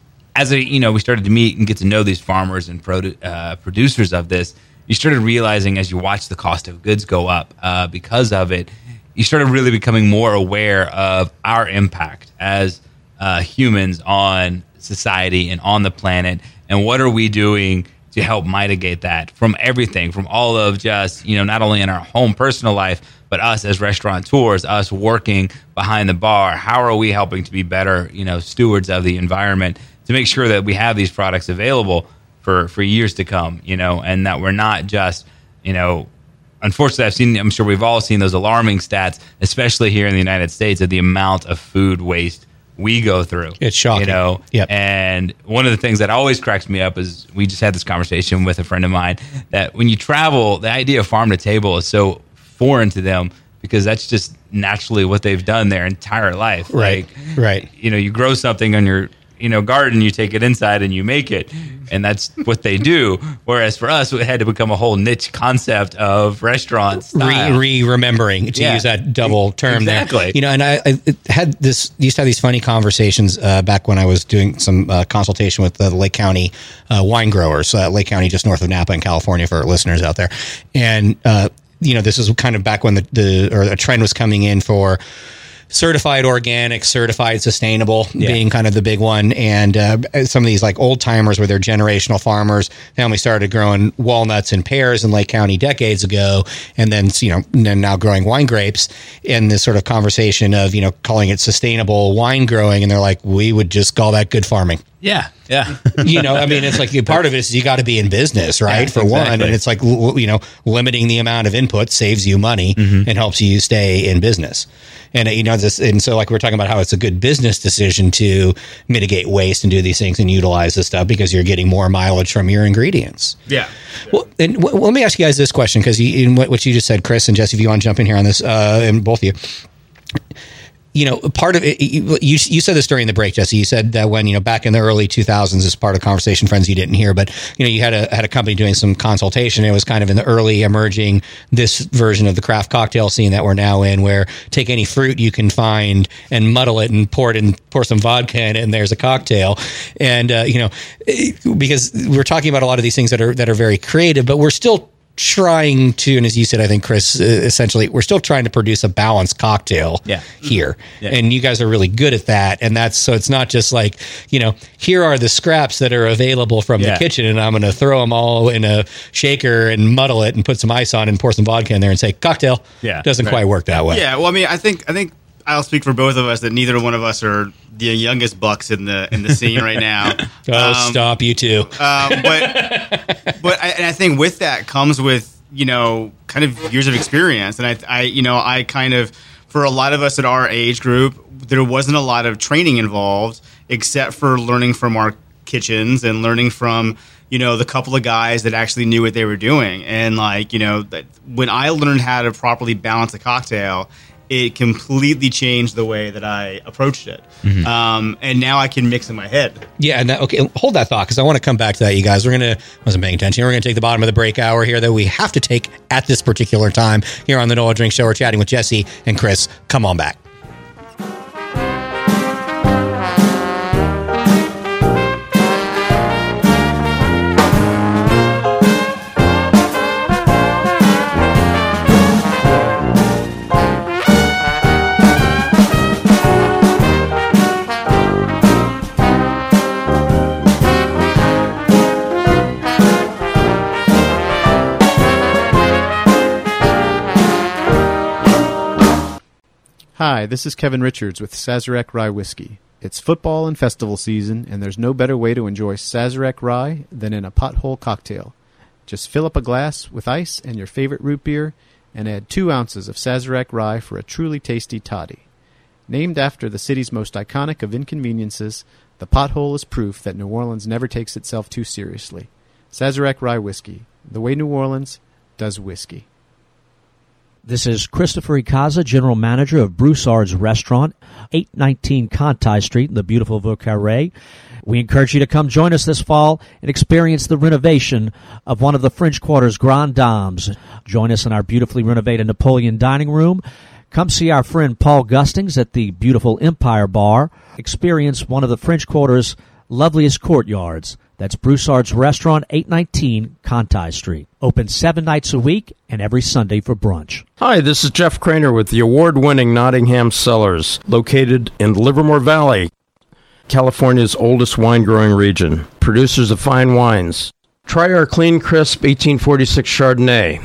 as a, you know, we started to meet and get to know these farmers and produ- uh, producers of this, you started realizing as you watch the cost of goods go up uh, because of it, you started really becoming more aware of our impact as uh, humans on society and on the planet, and what are we doing to help mitigate that from everything, from all of just, you know, not only in our home personal life, but us as restaurateurs, us working behind the bar. How are we helping to be better, you know, stewards of the environment to make sure that we have these products available for, for years to come, you know, and that we're not just, you know, unfortunately, I've seen, I'm sure we've all seen those alarming stats, especially here in the United States, of the amount of food waste we go through. It's shocking. You know, Yep. And one of the things that always cracks me up is, we just had this conversation with a friend of mine, that when you travel, the idea of farm to table is so foreign to them, because that's just naturally what they've done their entire life. Right, Like, right. You know, you grow something on your, you know, garden, you take it inside and you make it, and that's what they do. Whereas for us, it had to become a whole niche concept of restaurant style. Re, re-remembering, to Yeah. use that double term Exactly. there. You know, and I, I had this, used to have these funny conversations uh, back when I was doing some uh, consultation with the Lake County uh, wine growers, uh, Lake County, just north of Napa in California, for our listeners out there. And, uh, you know, this was kind of back when the, the or a trend was coming in for certified organic, certified sustainable Yeah. being kind of the big one. And uh, some of these like old timers where they're generational farmers, they only started growing walnuts and pears in Lake County decades ago. And then, you know, and then now growing wine grapes, in this sort of conversation of, you know, calling it sustainable wine growing. And they're like, we would just call that good farming. Yeah, yeah. You know, I mean, it's like part of it is you got to be in business, right? Yeah, For one. exactly. And it's like, l- you know, limiting the amount of input saves you money Mm-hmm. and helps you stay in business. And, uh, you know, this, and so like we're talking about how it's a good business decision to mitigate waste and do these things and utilize this stuff because you're getting more mileage from your ingredients. Yeah. Well, and w- let me ask you guys this question, because in what, what you just said, Chris and Jesse, if you want to jump in here on this, uh, and both of you. You know, part of it, you, you you said this during the break, Jesse. You said that when, you know, back in the early two thousands, as part of Conversation Friends, you didn't hear, but, you know, you had a had a company doing some consultation. It was kind of in the early emerging, this version of the craft cocktail scene that we're now in, where take any fruit you can find and muddle it and pour it in, pour some vodka in it, and there's a cocktail. And, uh, you know, because we're talking about a lot of these things that are that are very creative, but we're still trying to, and as you said, I think, Chris, uh, essentially, we're still trying to produce a balanced cocktail Yeah. here. Yeah. And you guys are really good at that. And that's, so it's not just like, you know, here are the scraps that are available from Yeah. the kitchen, and I'm going to throw them all in a shaker and muddle it and put some ice on and pour some vodka in there and say cocktail. Yeah. Doesn't Right. quite work that way. Yeah, well, I mean, I think I think I'll speak for both of us that neither one of us are the youngest bucks in the in the scene right now. Oh, Um, stop, you too. Um, but but I, and I think with that comes with, you know, kind of years of experience, and I, I you know I kind of, for a lot of us at our age group, there wasn't a lot of training involved except for learning from our kitchens and learning from, you know, the couple of guys that actually knew what they were doing. And like, you know, that when I learned how to properly balance a cocktail, it completely changed the way that I approached it. Mm-hmm. Um, and now I can mix in my head. Yeah, and that, okay, hold that thought, because I want to come back to that, you guys. We're going to, wasn't paying attention, we're going to take the bottom of the break hour here that we have to take at this particular time here on the Nola Drink Show. We're chatting with Jesse and Chris. Come on back. Hi, this is Kevin Richards with Sazerac Rye Whiskey. It's football and festival season, and there's no better way to enjoy Sazerac Rye than in a pothole cocktail. Just fill up a glass with ice and your favorite root beer, and add two ounces of Sazerac Rye for a truly tasty toddy. Named after the city's most iconic of inconveniences, the pothole is proof that New Orleans never takes itself too seriously. Sazerac Rye Whiskey, the way New Orleans does whiskey. This is Christopher Icaza, General Manager of Broussard's Restaurant, eight nineteen Conti Street in the beautiful Vaucarré. We encourage you to come join us this fall and experience the renovation of one of the French Quarter's Grand Dames. Join us in our beautifully renovated Napoleon dining room. Come see our friend Paul Gustings at the beautiful Empire Bar. Experience one of the French Quarter's loveliest courtyards. That's Broussard's Restaurant, eight nineteen Conti Street. Open seven nights a week and every Sunday for brunch. Hi, this is Jeff Craner with the award-winning Nottingham Cellars, located in Livermore Valley, California's oldest wine-growing region. Producers of fine wines. Try our clean, crisp eighteen forty-six Chardonnay,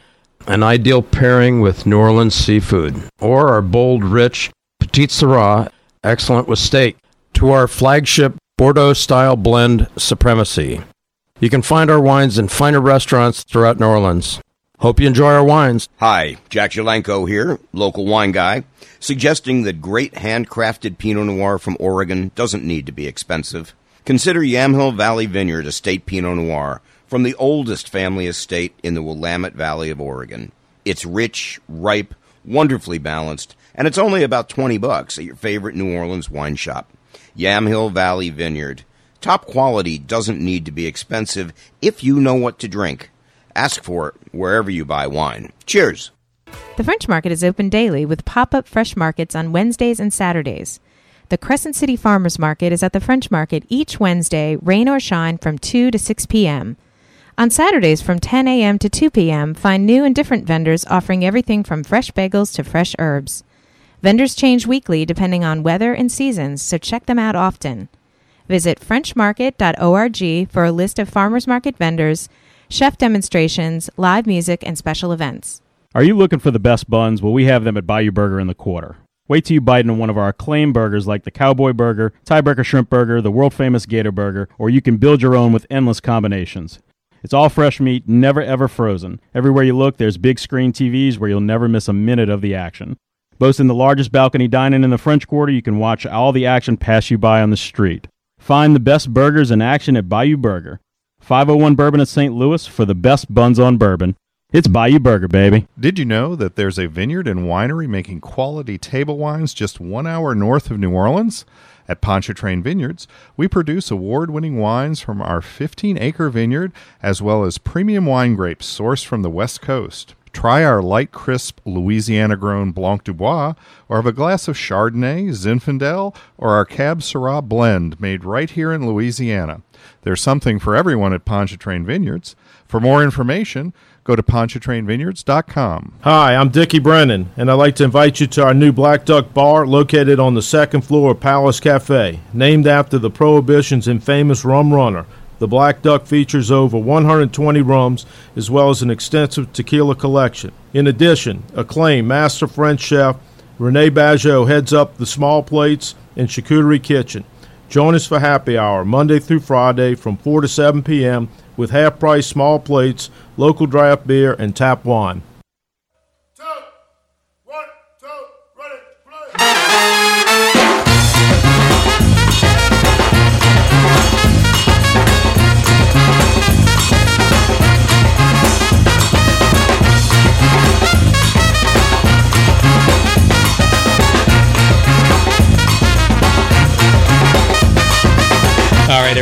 an ideal pairing with New Orleans seafood, or our bold, rich Petite Sirah, excellent with steak. To our flagship Bordeaux-style blend Supremacy. You can find our wines in finer restaurants throughout New Orleans. Hope you enjoy our wines. Hi, Jack Jalenko here, local wine guy, suggesting that great handcrafted Pinot Noir from Oregon doesn't need to be expensive. Consider Yamhill Valley Vineyard Estate Pinot Noir from the oldest family estate in the Willamette Valley of Oregon. It's rich, ripe, wonderfully balanced, and it's only about twenty bucks at your favorite New Orleans wine shop. Yamhill Valley Vineyard. Top quality doesn't need to be expensive if you know what to drink. Ask for it wherever you buy wine. Cheers. The French Market is open daily with pop-up fresh markets on Wednesdays and Saturdays. The Crescent City Farmers Market is at the French Market each Wednesday, rain or shine, from two to six p.m. On Saturdays from ten a.m. to two p.m., find new and different vendors offering everything from fresh bagels to fresh herbs. Vendors change weekly depending on weather and seasons, so check them out often. Visit french market dot org for a list of farmers market vendors, chef demonstrations, live music, and special events. Are you looking for the best buns? Well, we have them at Bayou Burger in the Quarter. Wait till you bite into one of our acclaimed burgers like the Cowboy Burger, Tiebreaker Shrimp Burger, the world-famous Gator Burger, or you can build your own with endless combinations. It's all fresh meat, never ever frozen. Everywhere you look, there's big screen T Vs where you'll never miss a minute of the action. Boasting the largest balcony dining in the French Quarter, you can watch all the action pass you by on the street. Find the best burgers in action at Bayou Burger. five oh one Bourbon of Saint Louis for the best buns on bourbon. It's Bayou Burger, baby. Did you know that there's a vineyard and winery making quality table wines just one hour north of New Orleans? At Pontchartrain Vineyards, we produce award-winning wines from our fifteen-acre vineyard, as well as premium wine grapes sourced from the West Coast. Try our light, crisp, Louisiana-grown Blanc du Bois, or have a glass of Chardonnay, Zinfandel, or our Cab Syrah blend made right here in Louisiana. There's something for everyone at Pontchartrain Vineyards. For more information, go to pontchartrain vineyards dot com. Hi, I'm Dickie Brennan, and I'd like to invite you to our new Black Duck Bar located on the second floor of Palace Cafe, named after the Prohibition's infamous rum runner. The Black Duck features over one hundred twenty rums, as well as an extensive tequila collection. In addition, acclaimed master French chef Rene Bageot heads up the small plates and charcuterie kitchen. Join us for happy hour, Monday through Friday from four to seven p.m. with half-price small plates, local draft beer, and tap wine.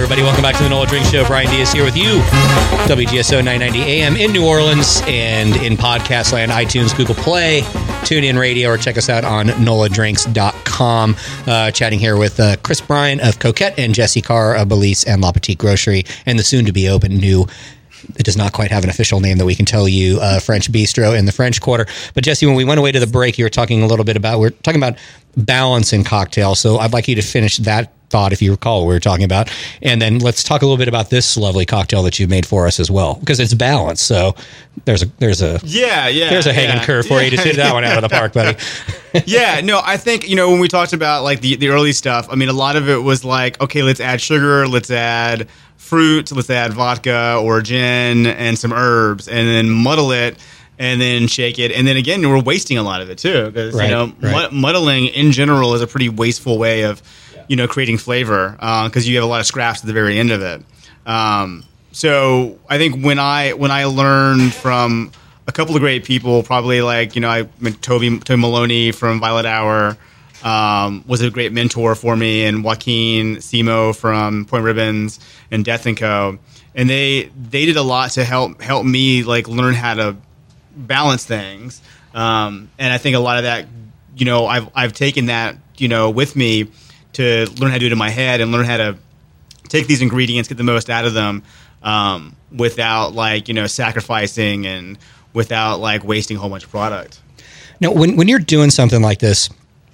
everybody. Welcome back to the Nola Drink Show. Brian Diaz here with you. W G S O nine ninety A M in New Orleans and in podcast land, iTunes, Google Play, TuneIn Radio, or check us out on nola drinks dot com. Uh, chatting here with uh, Chris Bryan of Coquette and Jesse Carr of Belize and La Petite Grocery and the soon-to-be-open new, it does not quite have an official name that we can tell you, uh, French Bistro in the French Quarter. But Jesse, when we went away to the break, you were talking a little bit about, we we're talking about balance in cocktails. So I'd like you to finish that thought, if you recall what we were talking about. And then let's talk a little bit about this lovely cocktail that you've made for us as well, because it's balanced. So there's a, there's a, yeah, yeah, there's a hanging yeah, curve for yeah, you to hit that yeah. one out of the park, buddy. Yeah, no, I think, you know, when we talked about like the, the early stuff, I mean, a lot of it was like, okay, let's add sugar, let's add fruit, let's add vodka or gin and some herbs, and then muddle it and then shake it. And then again, we're wasting a lot of it too, because, Right, you know, right. mud- muddling in general is a pretty wasteful way of, you know, creating flavor, because you have a lot of scraps at the very end of it. Um, so I think when I when I learned from a couple of great people, probably like, you know, I met Toby, Toby Maloney from Violet Hour, um, was a great mentor for me, and Joaquin Simo from Point Ribbons and Death and Co. And they they did a lot to help help me like learn how to balance things. Um, and I think a lot of that, you know, I've I've taken that, you know, with me to learn how to do it in my head and learn how to take these ingredients, get the most out of them, um, without like, you know, sacrificing and without like wasting a whole bunch of product. Now, when when you're doing something like this,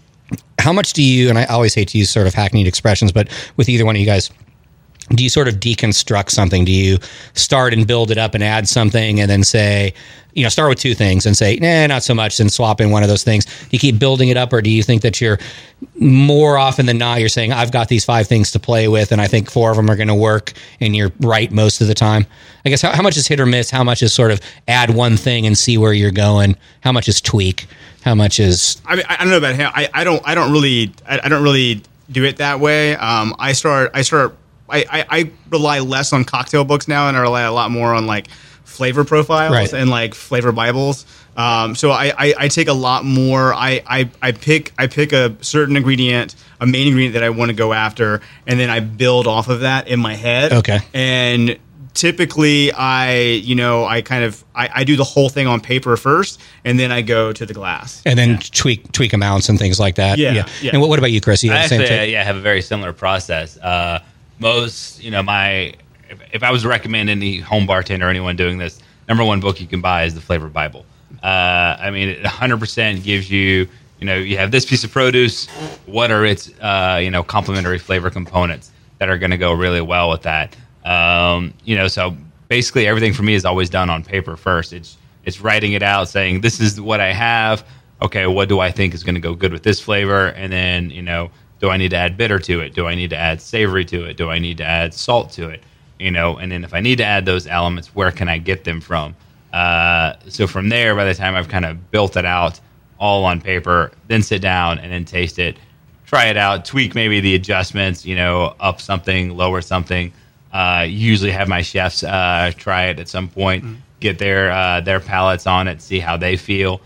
how much do you, and I always hate to use sort of hackneyed expressions, but with either one of you guys, do you sort of deconstruct something? Do you start and build it up and add something and then say, you know, start with two things and say, nah, not so much, and swap in one of those things? Do you keep building it up, or do you think that you're more often than not, you're saying, I've got these five things to play with and I think four of them are going to work, and you're right most of the time? I guess how, how much is hit or miss? How much is sort of add one thing and see where you're going? How much is tweak? How much is... I mean, I don't know about him. I, I don't I don't really I, I don't really do it that way. Um, I start I start I, I, I rely less on cocktail books now, and I rely a lot more on like flavor profiles Right. and like flavor Bibles. Um, so I, I, I take a lot more. I, I, I pick I pick a certain ingredient, a main ingredient that I want to go after, and then I build off of that in my head. Okay. And typically, I you know I kind of I, I do the whole thing on paper first, and then I go to the glass. And then tweak tweak amounts and things like that. Yeah, yeah. And what, what about you, Chris? You I have the same actually, uh, take? yeah, have a very similar process. Uh, most, you know, my if, if I was to recommend any home bartender or anyone doing this, number one book you can buy is the Flavor Bible. Uh, I mean, it one hundred percent gives you, you know, you have this piece of produce. What are its, uh, you know, complementary flavor components that are going to go really well with that? Um, you know, so basically everything for me is always done on paper first. It's it's writing it out, saying this is what I have. Okay, what do I think is going to go good with this flavor? And then, you know, do I need to add bitter to it? Do I need to add savory to it? Do I need to add salt to it? You know, and then if I need to add those elements, where can I get them from? Uh, so from there, by the time I've kind of built it out all on paper, then sit down and then taste it, try it out, tweak maybe the adjustments, you know, up something, lower something. Uh, usually have my chefs uh, try it at some point, mm-hmm. get their uh, their palates on it, see how they feel,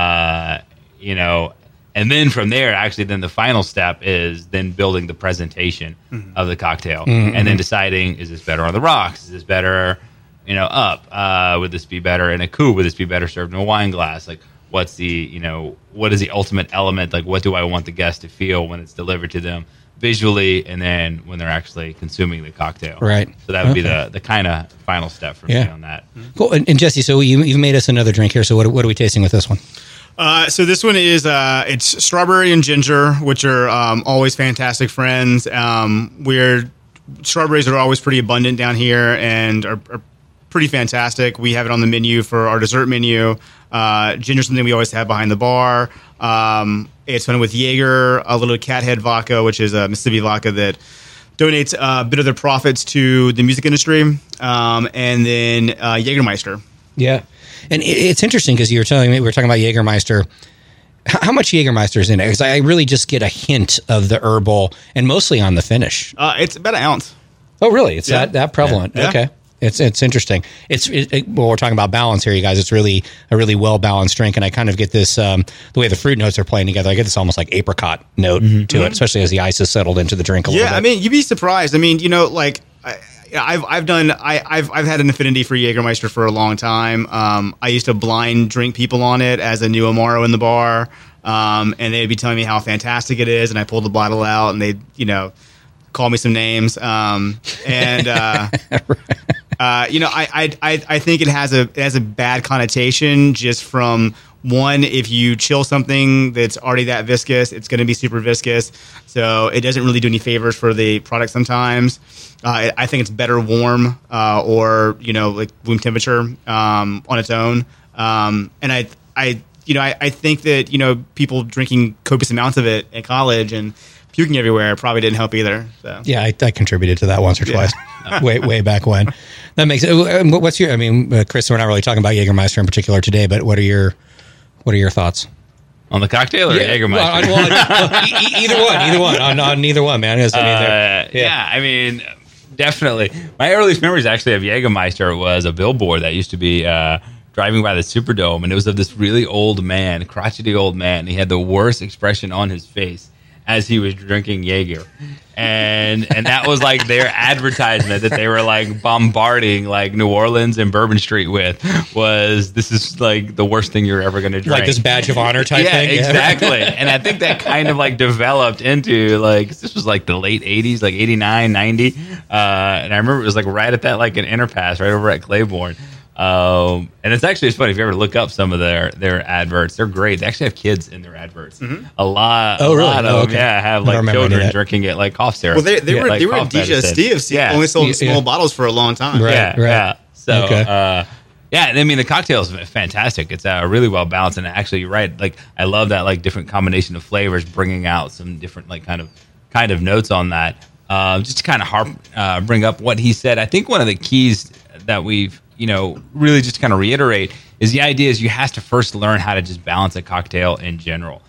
uh, you know, and then from there, actually, then the final step is then building the presentation mm-hmm. of the cocktail, Mm-hmm. and then deciding, is this better on the rocks? Is this better, you know, up? Uh, would this be better in a coupe? Would this be better served in a wine glass? Like, what's the, you know, what is the ultimate element? Like, what do I want the guest to feel when it's delivered to them visually, and then when they're actually consuming the cocktail? Right. So that would be Okay. the the kind of final step for me Yeah. on that. Cool. And, and Jesse, so you, you've made us another drink here. So what, what are we tasting with this one? Uh, so this one is uh, it's strawberry and ginger, which are um, always fantastic friends. Um, we're strawberries are always pretty abundant down here and are, are pretty fantastic. We have it on the menu for our dessert menu. Uh, ginger, something we always have behind the bar. Um, it's fun with Jaeger, a little Cathead vodka, which is a Mississippi vodka that donates a bit of their profits to the music industry, um, and then uh, Jägermeister. Yeah. And it, it's interesting because you were telling me, we were talking about Jägermeister. How, how much Jägermeister is in it? Because I really just get a hint of the herbal and mostly on the finish. Uh, it's about an ounce. Oh, really? It's Yeah. that, that prevalent. Yeah. Okay. It's it's interesting. It's it, it, well, we're talking about balance here, you guys. It's really a really well balanced drink, and I kind of get this um, the way the fruit notes are playing together. I get this almost like apricot note to Mhm. it, especially as the ice has settled into the drink a Yeah, little bit. I mean, you'd be surprised. I mean, you know, like I, I've I've done I, I've I've had an affinity for Jägermeister for a long time. Um, I used to blind drink people on it as a new Amaro in the bar, um, and they'd be telling me how fantastic it is, and I pulled the bottle out, and they'd you know call me some names, um, and uh, uh, you know I, I I think it has a it has a bad connotation just from. One, if you chill something that's already that viscous, it's going to be super viscous. So it doesn't really do any favors for the product sometimes. Uh, I think it's better warm uh, or, you know, like room temperature um, on its own. Um, and I, I, you know, I, I think that, you know, people drinking copious amounts of it in college and puking everywhere probably didn't help either. So. Yeah, I, I contributed to that once or Yeah. twice, way way back when. That makes it. What's your? I mean, uh, Chris, we're not really talking about Jägermeister in particular today, but what are your what are your thoughts on the cocktail or yeah, Jägermeister? Well, well, well, e- e- either one, either one, on, on neither one, man. 'Cause, I mean, Uh, they're- yeah. I mean, definitely. My earliest memories actually of Jägermeister was a billboard that used to be uh, driving by the Superdome, and it was of this really old man, crotchety old man. He had the worst expression on his face as he was drinking Jaeger. And and that was like their advertisement that they were like bombarding like New Orleans and Bourbon Street with was this is like the worst thing you're ever going to drink. like this badge of honor type yeah, thing. Exactly. And I think that kind of like developed into like this was like the late eighties, like eighty-nine, ninety. Uh, and I remember it was like right at that like an Interpass right over at Claiborne. Um, and it's actually it's funny if you ever look up some of their their adverts, they're great. They actually have kids in their adverts. Mhm. A lot, Oh, a really? lot Oh, of okay. them, yeah, have I don't like remember any of children that. drinking it like cough syrup. Well, they, they Yeah, were like they were cough D J medicine. Steve. Yeah. Only sold small Yeah. bottles for a long time. Right, yeah, right. yeah. So, Okay. uh, yeah, I mean the cocktail is fantastic. It's uh, really well balanced, and actually, you're right. Like I love that like different combination of flavors, bringing out some different like kind of kind of notes on that. Uh, just to kind of harp, uh, bring up what he said. I think one of the keys that we've you know really just kind of reiterate is the idea is you have to first learn how to just balance a cocktail in general.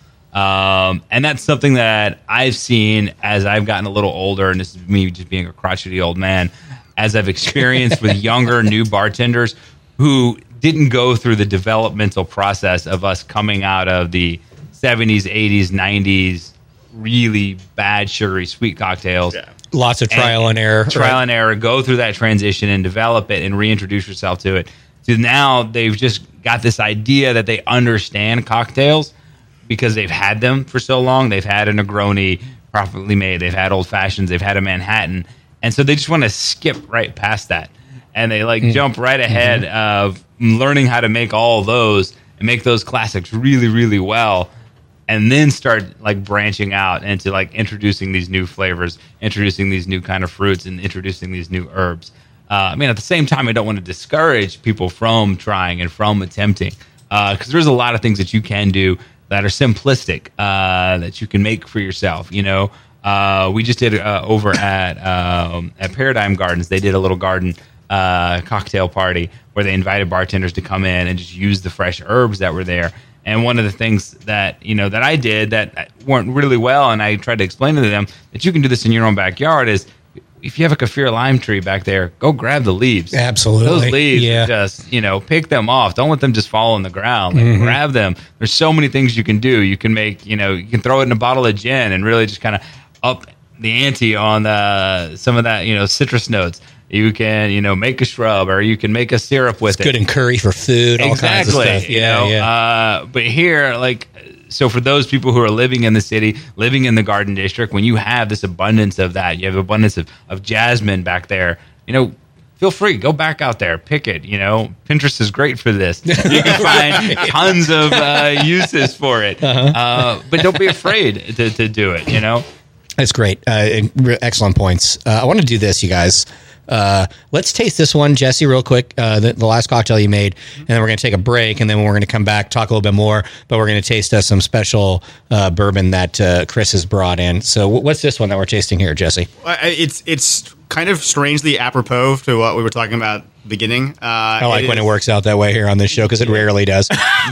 Um, and that's something that I've seen as I've gotten a little older, and this is me just being a crotchety old man, as I've experienced with younger, new bartenders who didn't go through the developmental process of us coming out of the seventies, eighties, nineties, really bad sugary sweet cocktails. Lots of trial and, error. Trial right? and error, go through that transition and develop it and reintroduce yourself to it. So now they've just got this idea that they understand cocktails because they've had them for so long. They've had a Negroni properly made. They've had old fashions. They've had a Manhattan. And so they just want to skip right past that. And they like Mm. jump right ahead Mm-hmm. of learning how to make all those and make those classics really, really well. And then start like branching out into like introducing these new flavors, introducing these new kind of fruits, and introducing these new herbs. Uh, I mean, at the same time, I don't want to discourage people from trying and from attempting, because there's a lot of things that you can do that are simplistic uh, that you can make for yourself. You know, uh, we just did uh, over at um, at Paradigm Gardens. They did a little garden uh, cocktail party where they invited bartenders to come in and just use the fresh herbs that were there. And one of the things that you know that I did that weren't really well, and I tried to explain to them that you can do this in your own backyard is. If you have a kaffir lime tree back there, go grab the leaves. Absolutely. Those leaves, Yeah. are just, you know, pick them off. Don't let them just fall on the ground. Like, Mhm. grab them. There's so many things you can do. You can make, you know, you can throw it in a bottle of gin and really just kind of up the ante on uh, some of that, you know, citrus notes. You can, you know, make a shrub or you can make a syrup with It's it. good in curry for food, all kinds of Exactly, stuff. you Yeah, know, yeah. Uh, but here, like, so for those people who are living in the city, living in the Garden District, when you have this abundance of that, you have abundance of, of jasmine back there, you know, feel free, go back out there, pick it. You know, Pinterest is great for this. You can find tons of uh, uses for it. Uh-huh. Uh, but don't be afraid to, to do it, you know? That's great. Uh, and re- excellent points. Uh, I want to do this, you guys. Uh, let's taste this one, Jesse, real quick. Uh, the, the last cocktail you made, and then we're going to take a break, and then we're going to come back, talk a little bit more. But we're going to taste uh, some special uh, bourbon that uh, Chris has brought in. So, w- what's this one that we're tasting here, Jesse? I- It's it's kind of strangely apropos to what we were talking about at the beginning. Uh, I like it when is- it works out that way here on this show because it rarely does.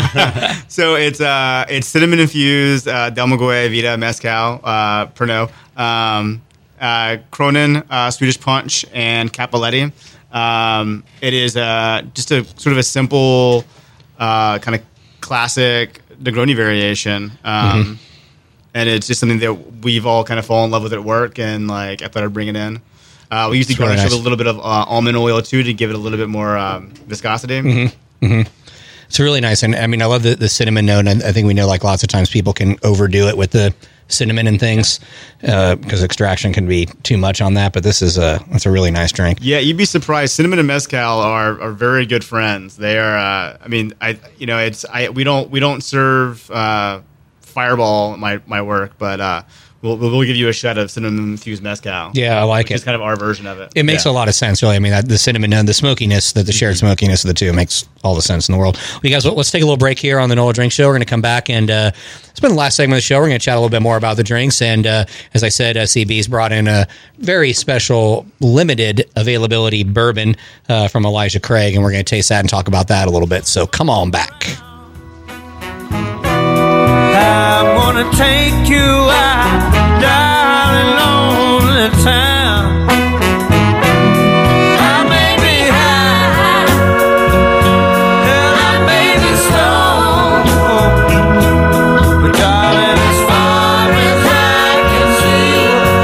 So it's uh it's cinnamon infused uh, Del Maguey Vita Mezcal uh, Pernod, um, uh, Cronin uh, Swedish Punch, and Cappelletti. Um, it is uh, just a sort of a simple uh, kind of classic Negroni variation. Um, Mhm. And it's just something that we've all kind of fallen in love with at work, and like I thought I'd bring it in. Uh, we usually It's really garnish it nice. with a little bit of uh, almond oil too to give it a little bit more um, viscosity. Mm-hmm. Mm-hmm. It's really nice, and I mean, I love the, the cinnamon note. And I think we know, like lots of times, people can overdo it with the cinnamon and things because uh, extraction can be too much on that. But this is a it's a really nice drink. Yeah, you'd be surprised. Cinnamon and mezcal are, are very good friends. They are. Uh, I mean, I you know, it's I we don't we don't serve uh, Fireball at my my work, but uh, we'll we'll give you a shot of cinnamon infused mezcal. Yeah, I like which it. It's kind of our version of it. It makes Yeah. a lot of sense, really. I mean, that, the cinnamon and the smokiness, that the shared smokiness of the two makes all the sense in the world. Well, you guys, let's take a little break here on the Nola Drink Show. We're going to come back and uh, spend the last segment of the show. We're going to chat a little bit more about the drinks. And uh, as I said, uh, C B's brought in a very special, limited availability bourbon uh, from Elijah Craig, and we're going to taste that and talk about that a little bit. So come on back. I'm gonna take you out, darling, lonely town. I may be high, and I may be stoned, but darling, as far as I can see,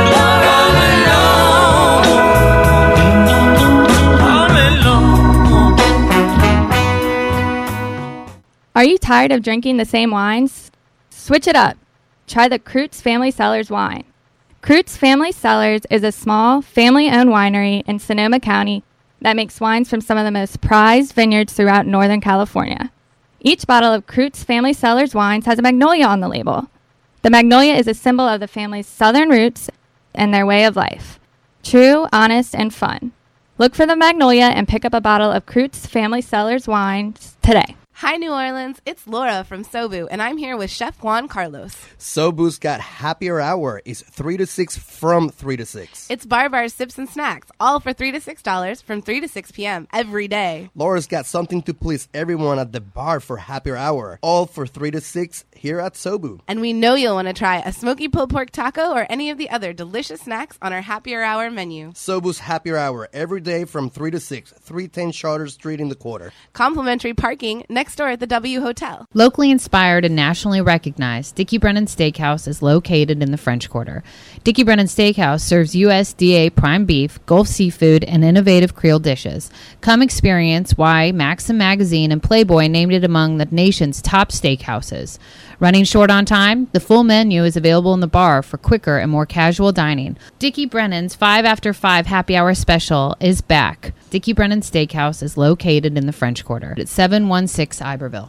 all alone, all alone. Are you tired of drinking the same wines? Switch it up. Try the Kreutz Family Cellars wine. Kreutz Family Cellars is a small, family-owned winery in Sonoma County that makes wines from some of the most prized vineyards throughout Northern California. Each bottle of Kreutz Family Cellars wines has a magnolia on the label. The magnolia is a symbol of the family's southern roots and their way of life. True, honest, and fun. Look for the magnolia and pick up a bottle of Kreutz Family Cellars wines today. Hi, New Orleans. It's Laura from Sobu, and I'm here with Chef Juan Carlos. Sobu's got Happier Hour. It's three to six from three to six. It's bar bars, sips, and snacks, all for three to six dollars from three to six p.m. every day. Laura's got something to please everyone at the bar for Happier Hour, all for three to six here at Sobu. And we know you'll want to try a smoky pulled pork taco or any of the other delicious snacks on our Happier Hour menu. Sobu's Happier Hour every day from three to six, three ten Charter Street in the Quarter. Complimentary parking next door at the W Hotel. Locally inspired and nationally recognized, Dickie Brennan Steakhouse is located in the French Quarter. Dickie Brennan Steakhouse serves U S D A prime beef, Gulf seafood, and innovative Creole dishes. Come experience why Maxim Magazine and Playboy named it among the nation's top steakhouses. Running short on time, the full menu is available in the bar for quicker and more casual dining. Dickie Brennan's five after five happy hour special is back. Dickie Brennan Steakhouse is located in the French Quarter at seven one six Iberville.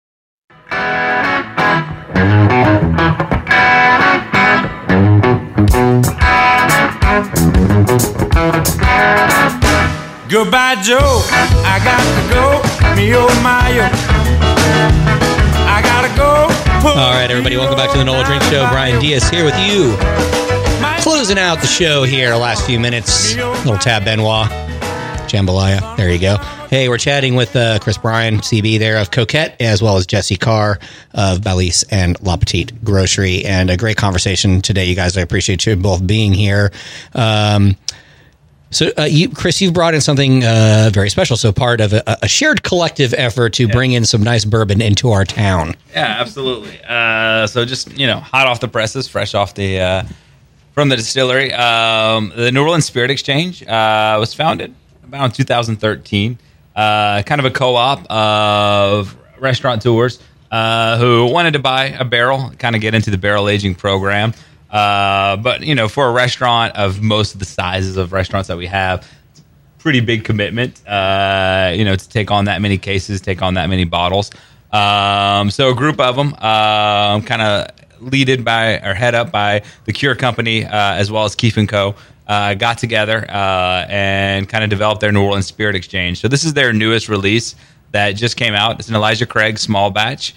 Goodbye, Joe. I got to go. Me oh my oh. I gotta go. All right, everybody, welcome back to the Nola Drink Show. Brian Diaz here with you. Closing out the show here, last few minutes. Little Tab Benoit, Jambalaya. There you go. Hey, we're chatting with uh, Chris Bryan, C B there of Coquette, as well as Jesse Carr of Balise and La Petite Grocery. And a great conversation today, you guys. I appreciate you both being here. Um, So, uh, you, Chris, you've brought in something uh, very special. So, part of a, a shared collective effort to yeah. bring in some nice bourbon into our town. Yeah, absolutely. Uh, so, just you know, hot off the presses, fresh off the uh, from the distillery. Um, the New Orleans Spirit Exchange uh, was founded about in two thousand thirteen. Uh, kind of a co-op of restaurateurs uh, who wanted to buy a barrel, kind of get into the barrel aging program. Uh, but, you know, for a restaurant of most of the sizes of restaurants that we have, it's a pretty big commitment, uh, you know, to take on that many cases, take on that many bottles. Um, so a group of them, um, kind of leaded by or head up by the Cure Company, uh, as well as Keefe and Co., uh, got together uh, and kind of developed their New Orleans Spirit Exchange. So this is their newest release that just came out. It's an Elijah Craig small batch.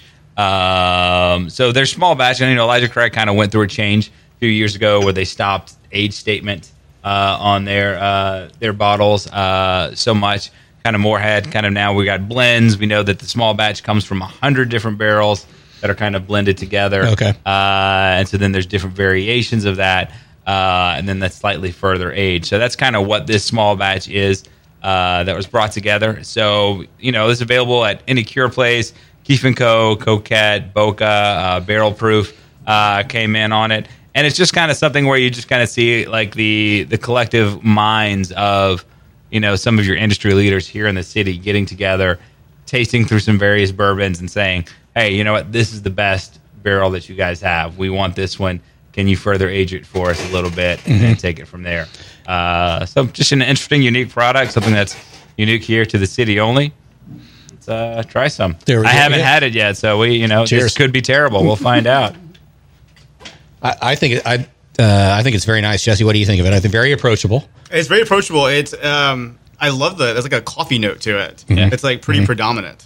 Um, so their small batch, and, you know, Elijah Craig kind of went through a change few years ago where they stopped age statement uh, on their uh, their bottles uh, so much. Kind of more had kind of now we got blends. We know that the small batch comes from a hundred different barrels that are kind of blended together. Okay, uh, and so then there's different variations of that, uh, and then that's slightly further age. So that's kind of what this small batch is uh, that was brought together. So you know it's available at any Cure place, Keefe and Co., Coquette, Boca, uh, Barrel Proof uh, came in on it. and it's just kind of something where you just kind of see like the the collective minds of, you know, some of your industry leaders here in the city getting together, tasting through some various bourbons and saying, hey, you know what, this is the best barrel that you guys have. We want this one. Can you further age it for us a little bit and Mm-hmm. then take it from there? Uh, so just an interesting, unique product, something that's unique here to the city only. Let's uh, try some. There we I go. haven't Yeah. had it yet, so we, you know, Cheers. this could be terrible. We'll find out. I, I think it, I uh, I think it's very nice, Jesse. What do you think of it? I think very approachable. It's very approachable. It's um, I love the there's like a coffee note to it. Yeah. It's like pretty Mhm. predominant.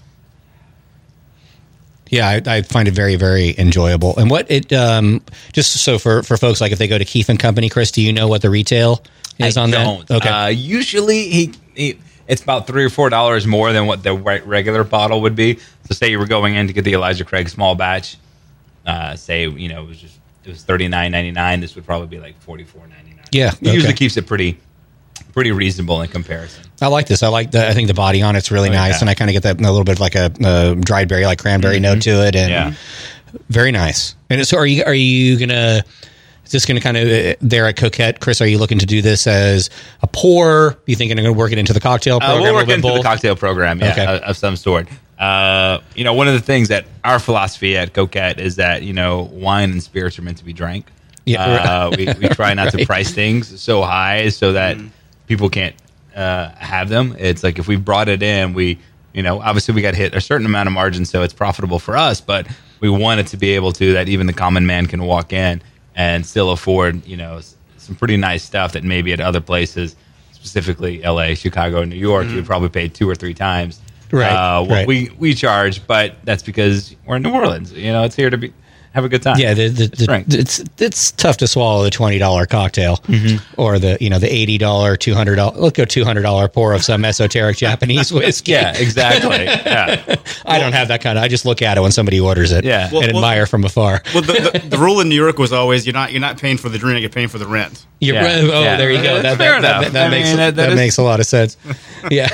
Yeah, I, I find it very, very enjoyable. And what it um, just so for, for folks, like if they go to Keefe and Company, Chris, do you know what the retail is I on don't. that? Okay, Uh, usually he, he it's about three or four dollars more than what the re- regular bottle would be. So say you were going in to get the Elijah Craig small batch. Uh, say you know it was just it was thirty nine ninety nine. This would probably be like forty four ninety nine. Yeah, It usually okay. keeps it pretty pretty reasonable in comparison. I like this. I like the. I think the body on it's really Oh, nice, yeah. and I kind of get that a little bit of like a, uh dried berry, like cranberry Mhm. note to it, and Yeah. very nice. And so, are you are you gonna? Is this going to kind of uh, there at Coquette, Chris? Are you looking to do this as a pour? You think you're going to work it into the cocktail Uh, program? we'll a work little bit into the both? cocktail program, yeah, Okay. of, of some sort. Uh, you know, one of the things that our philosophy at Coquette is that, you know, wine and spirits are meant to be drank. Yeah, uh, right. we, we try not to Right. price things so high so that people can't uh, have them. It's like if we brought it in, we, you know, obviously we got to hit a certain amount of margin so it's profitable for us, but we want it to be able to that even the common man can walk in and still afford, you know, s- some pretty nice stuff that maybe at other places, specifically L A, Chicago, New York, you would probably pay two or three times Right, uh, what right. we we charge. But that's because we're in New Orleans. You know, it's here to be have a good time. Yeah, the, the, the, right. it's it's tough to swallow the twenty dollar cocktail Mhm. or the you know the eighty dollar, two hundred dollar. Let's go two hundred dollar pour of some esoteric Japanese whiskey. Yeah, exactly. Yeah, I don't have that kind of. I just look at it when somebody orders it. Yeah. Well- and well- admire from afar. Well, the, the, the rule in New York was always you're not you're not paying for the drink, you're paying for the rent. You're, Yeah. Oh, Yeah. there you go. That, Fair that, that, enough. that I makes mean, that, that- that is- makes a lot of sense. Yeah,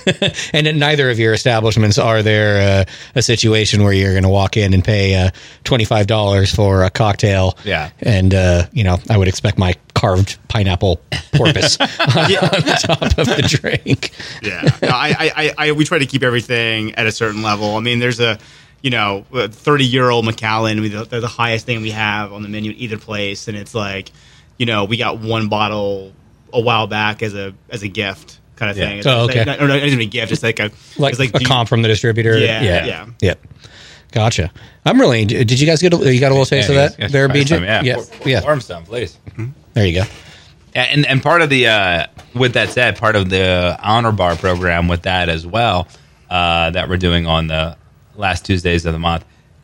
and in neither of your establishments are there uh, a situation where you're going to walk in and pay uh, twenty five dollars for a cocktail. Yeah. and uh, you know I would expect my carved pineapple porpoise on, on the top of the drink. Yeah, no, I, I, I, I, we try to keep everything at a certain level. I mean, there's a, you know, thirty year old Macallan. We, they're the highest thing we have on the menu at either place, and it's like, you know, we got one bottle a while back as a as a gift kind of Yeah. thing. It's Oh, like- okay. not, or not even a gift. It's like a Like it's like a do you- comp from the distributor. Yeah, yeah, yeah. Yep. Gotcha. I'm really. Did you guys get? A, you got a little taste Yeah, of that yes, there, try B J? some, yeah. yeah. Pour- yeah. Warm some, please. There you go. And and part of the uh, with that said, part of the honor bar program with that as well uh, that we're doing on the last Tuesdays of the month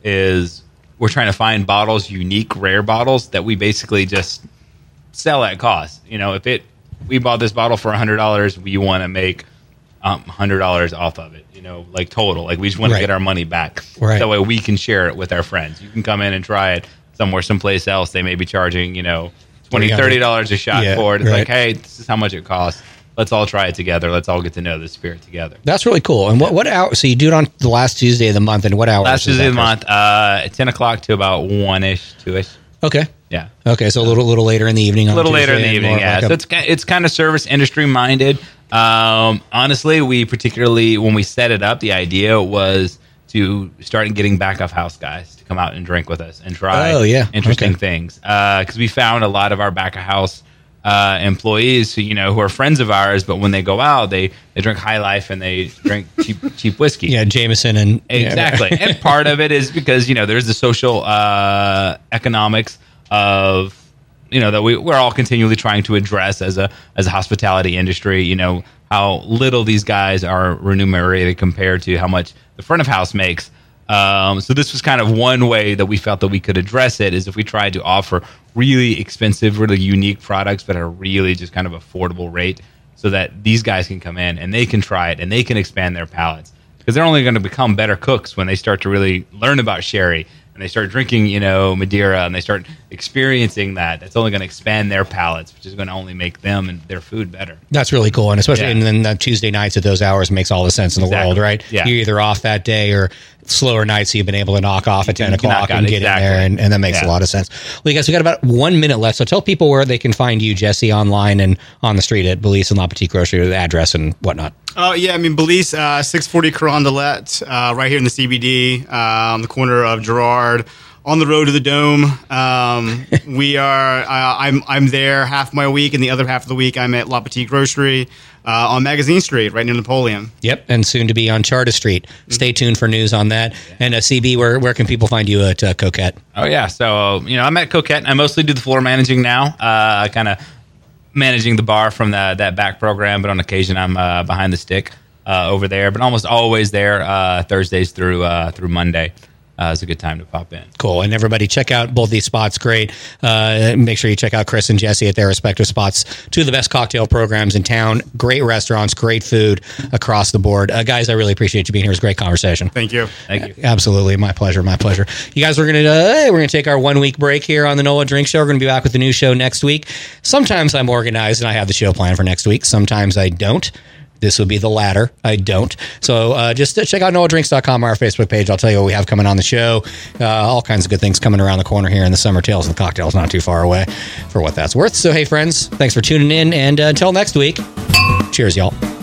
is we're trying to find bottles, unique, rare bottles that we basically just sell at cost. You know, if it we bought this bottle for a hundred dollars, we want to make um, hundred dollars off of it. You know, like total. Like we just want Right. to get our money back. Right. That way we can share it with our friends. You can come in and try it somewhere, someplace else. They may be charging, you know, twenty dollars, thirty dollars a shot Yeah, for it. It's right. like, hey, this is how much it costs. Let's all try it together. Let's all get to know the spirit together. That's really cool. And what what hour? So you do it on the last Tuesday of the month, and what hours? Last is Tuesday that, of the Chris? month, uh, at ten o'clock to about one ish, two ish. Okay. Yeah. Okay, so a little little later in the evening. A On little later in Tuesday the and evening, more yeah. like a- So it's ki- it's kind of service industry minded. Um, honestly, we particularly when we set it up, the idea was to start getting back of house guys to come out and drink with us and try Oh, yeah. interesting Okay. things. Because we found a lot of our back of house uh, employees who you know who are friends of ours, but when they go out, they they drink High Life and they drink cheap cheap whiskey. yeah, Jameson and Exactly. Yeah. And part of it is because, you know, there's the social uh, economics of, you know, that we, we're all continually trying to address as a as a hospitality industry, you know, how little these guys are remunerated compared to how much the front of house makes. Um, so this was kind of one way that we felt that we could address it is if we tried to offer really expensive, really unique products, but at a really just kind of affordable rate so that these guys can come in and they can try it and they can expand their palates. Because they're only going to become better cooks when they start to really learn about sherry and they start drinking, you know, Madeira and they start experiencing that. That's only going to expand their palates, which is going to only make them and their food better. That's really cool, and especially Yeah. and then the Tuesday nights at those hours makes all the sense in the Exactly. world, right? Yeah. You're either off that day, or slower nights, so you've been able to knock off at ten can knock o'clock out, and get exactly. in there, and, and that makes Yeah. a lot of sense. Well, you guys, we got about one minute left, so tell people where they can find you, Jesse, online and on the street at Belize and La Petite Grocery, the address and whatnot. Oh, yeah. I mean, Belize, uh, six forty Carondelet, uh, right here in the C B D, uh, on the corner of Girard, on the road to the Dome. Um, we are, uh, I'm, I'm there half my week, and the other half of the week I'm at La Petite Grocery uh, on Magazine Street, right near Napoleon. Yep, and soon to be on Charter Street. Stay tuned for news on that. And uh, C B, where where can people find you at uh, Coquette? Oh yeah, so you know I'm at Coquette. I mostly do the floor managing now, uh, kind of managing the bar from the, that back program, but on occasion I'm uh, behind the stick uh, over there. But almost always there uh, Thursdays through uh, through Monday. Uh, it's a good time to pop in. Cool. And everybody check out both these spots. Great. Uh, make sure you check out Chris and Jesse at their respective spots. Two of the best cocktail programs in town. Great restaurants, great food across the board. Uh, guys, I really appreciate you being here. It was a great conversation. Thank you. Thank you. Absolutely. My pleasure. My pleasure. You guys, we're going to uh, we're going to take our one week break here on the NOLA Drink Show. We're going to be back with the new show next week. Sometimes I'm organized and I have the show planned for next week. Sometimes I don't. This would be the latter. I don't. So uh, just check out nola drinks dot com, our Facebook page. I'll tell you what we have coming on the show. Uh, all kinds of good things coming around the corner here in the summer. Tales and the Cocktails not too far away for what that's worth. So, hey, friends, thanks for tuning in. And uh, until next week, cheers, y'all.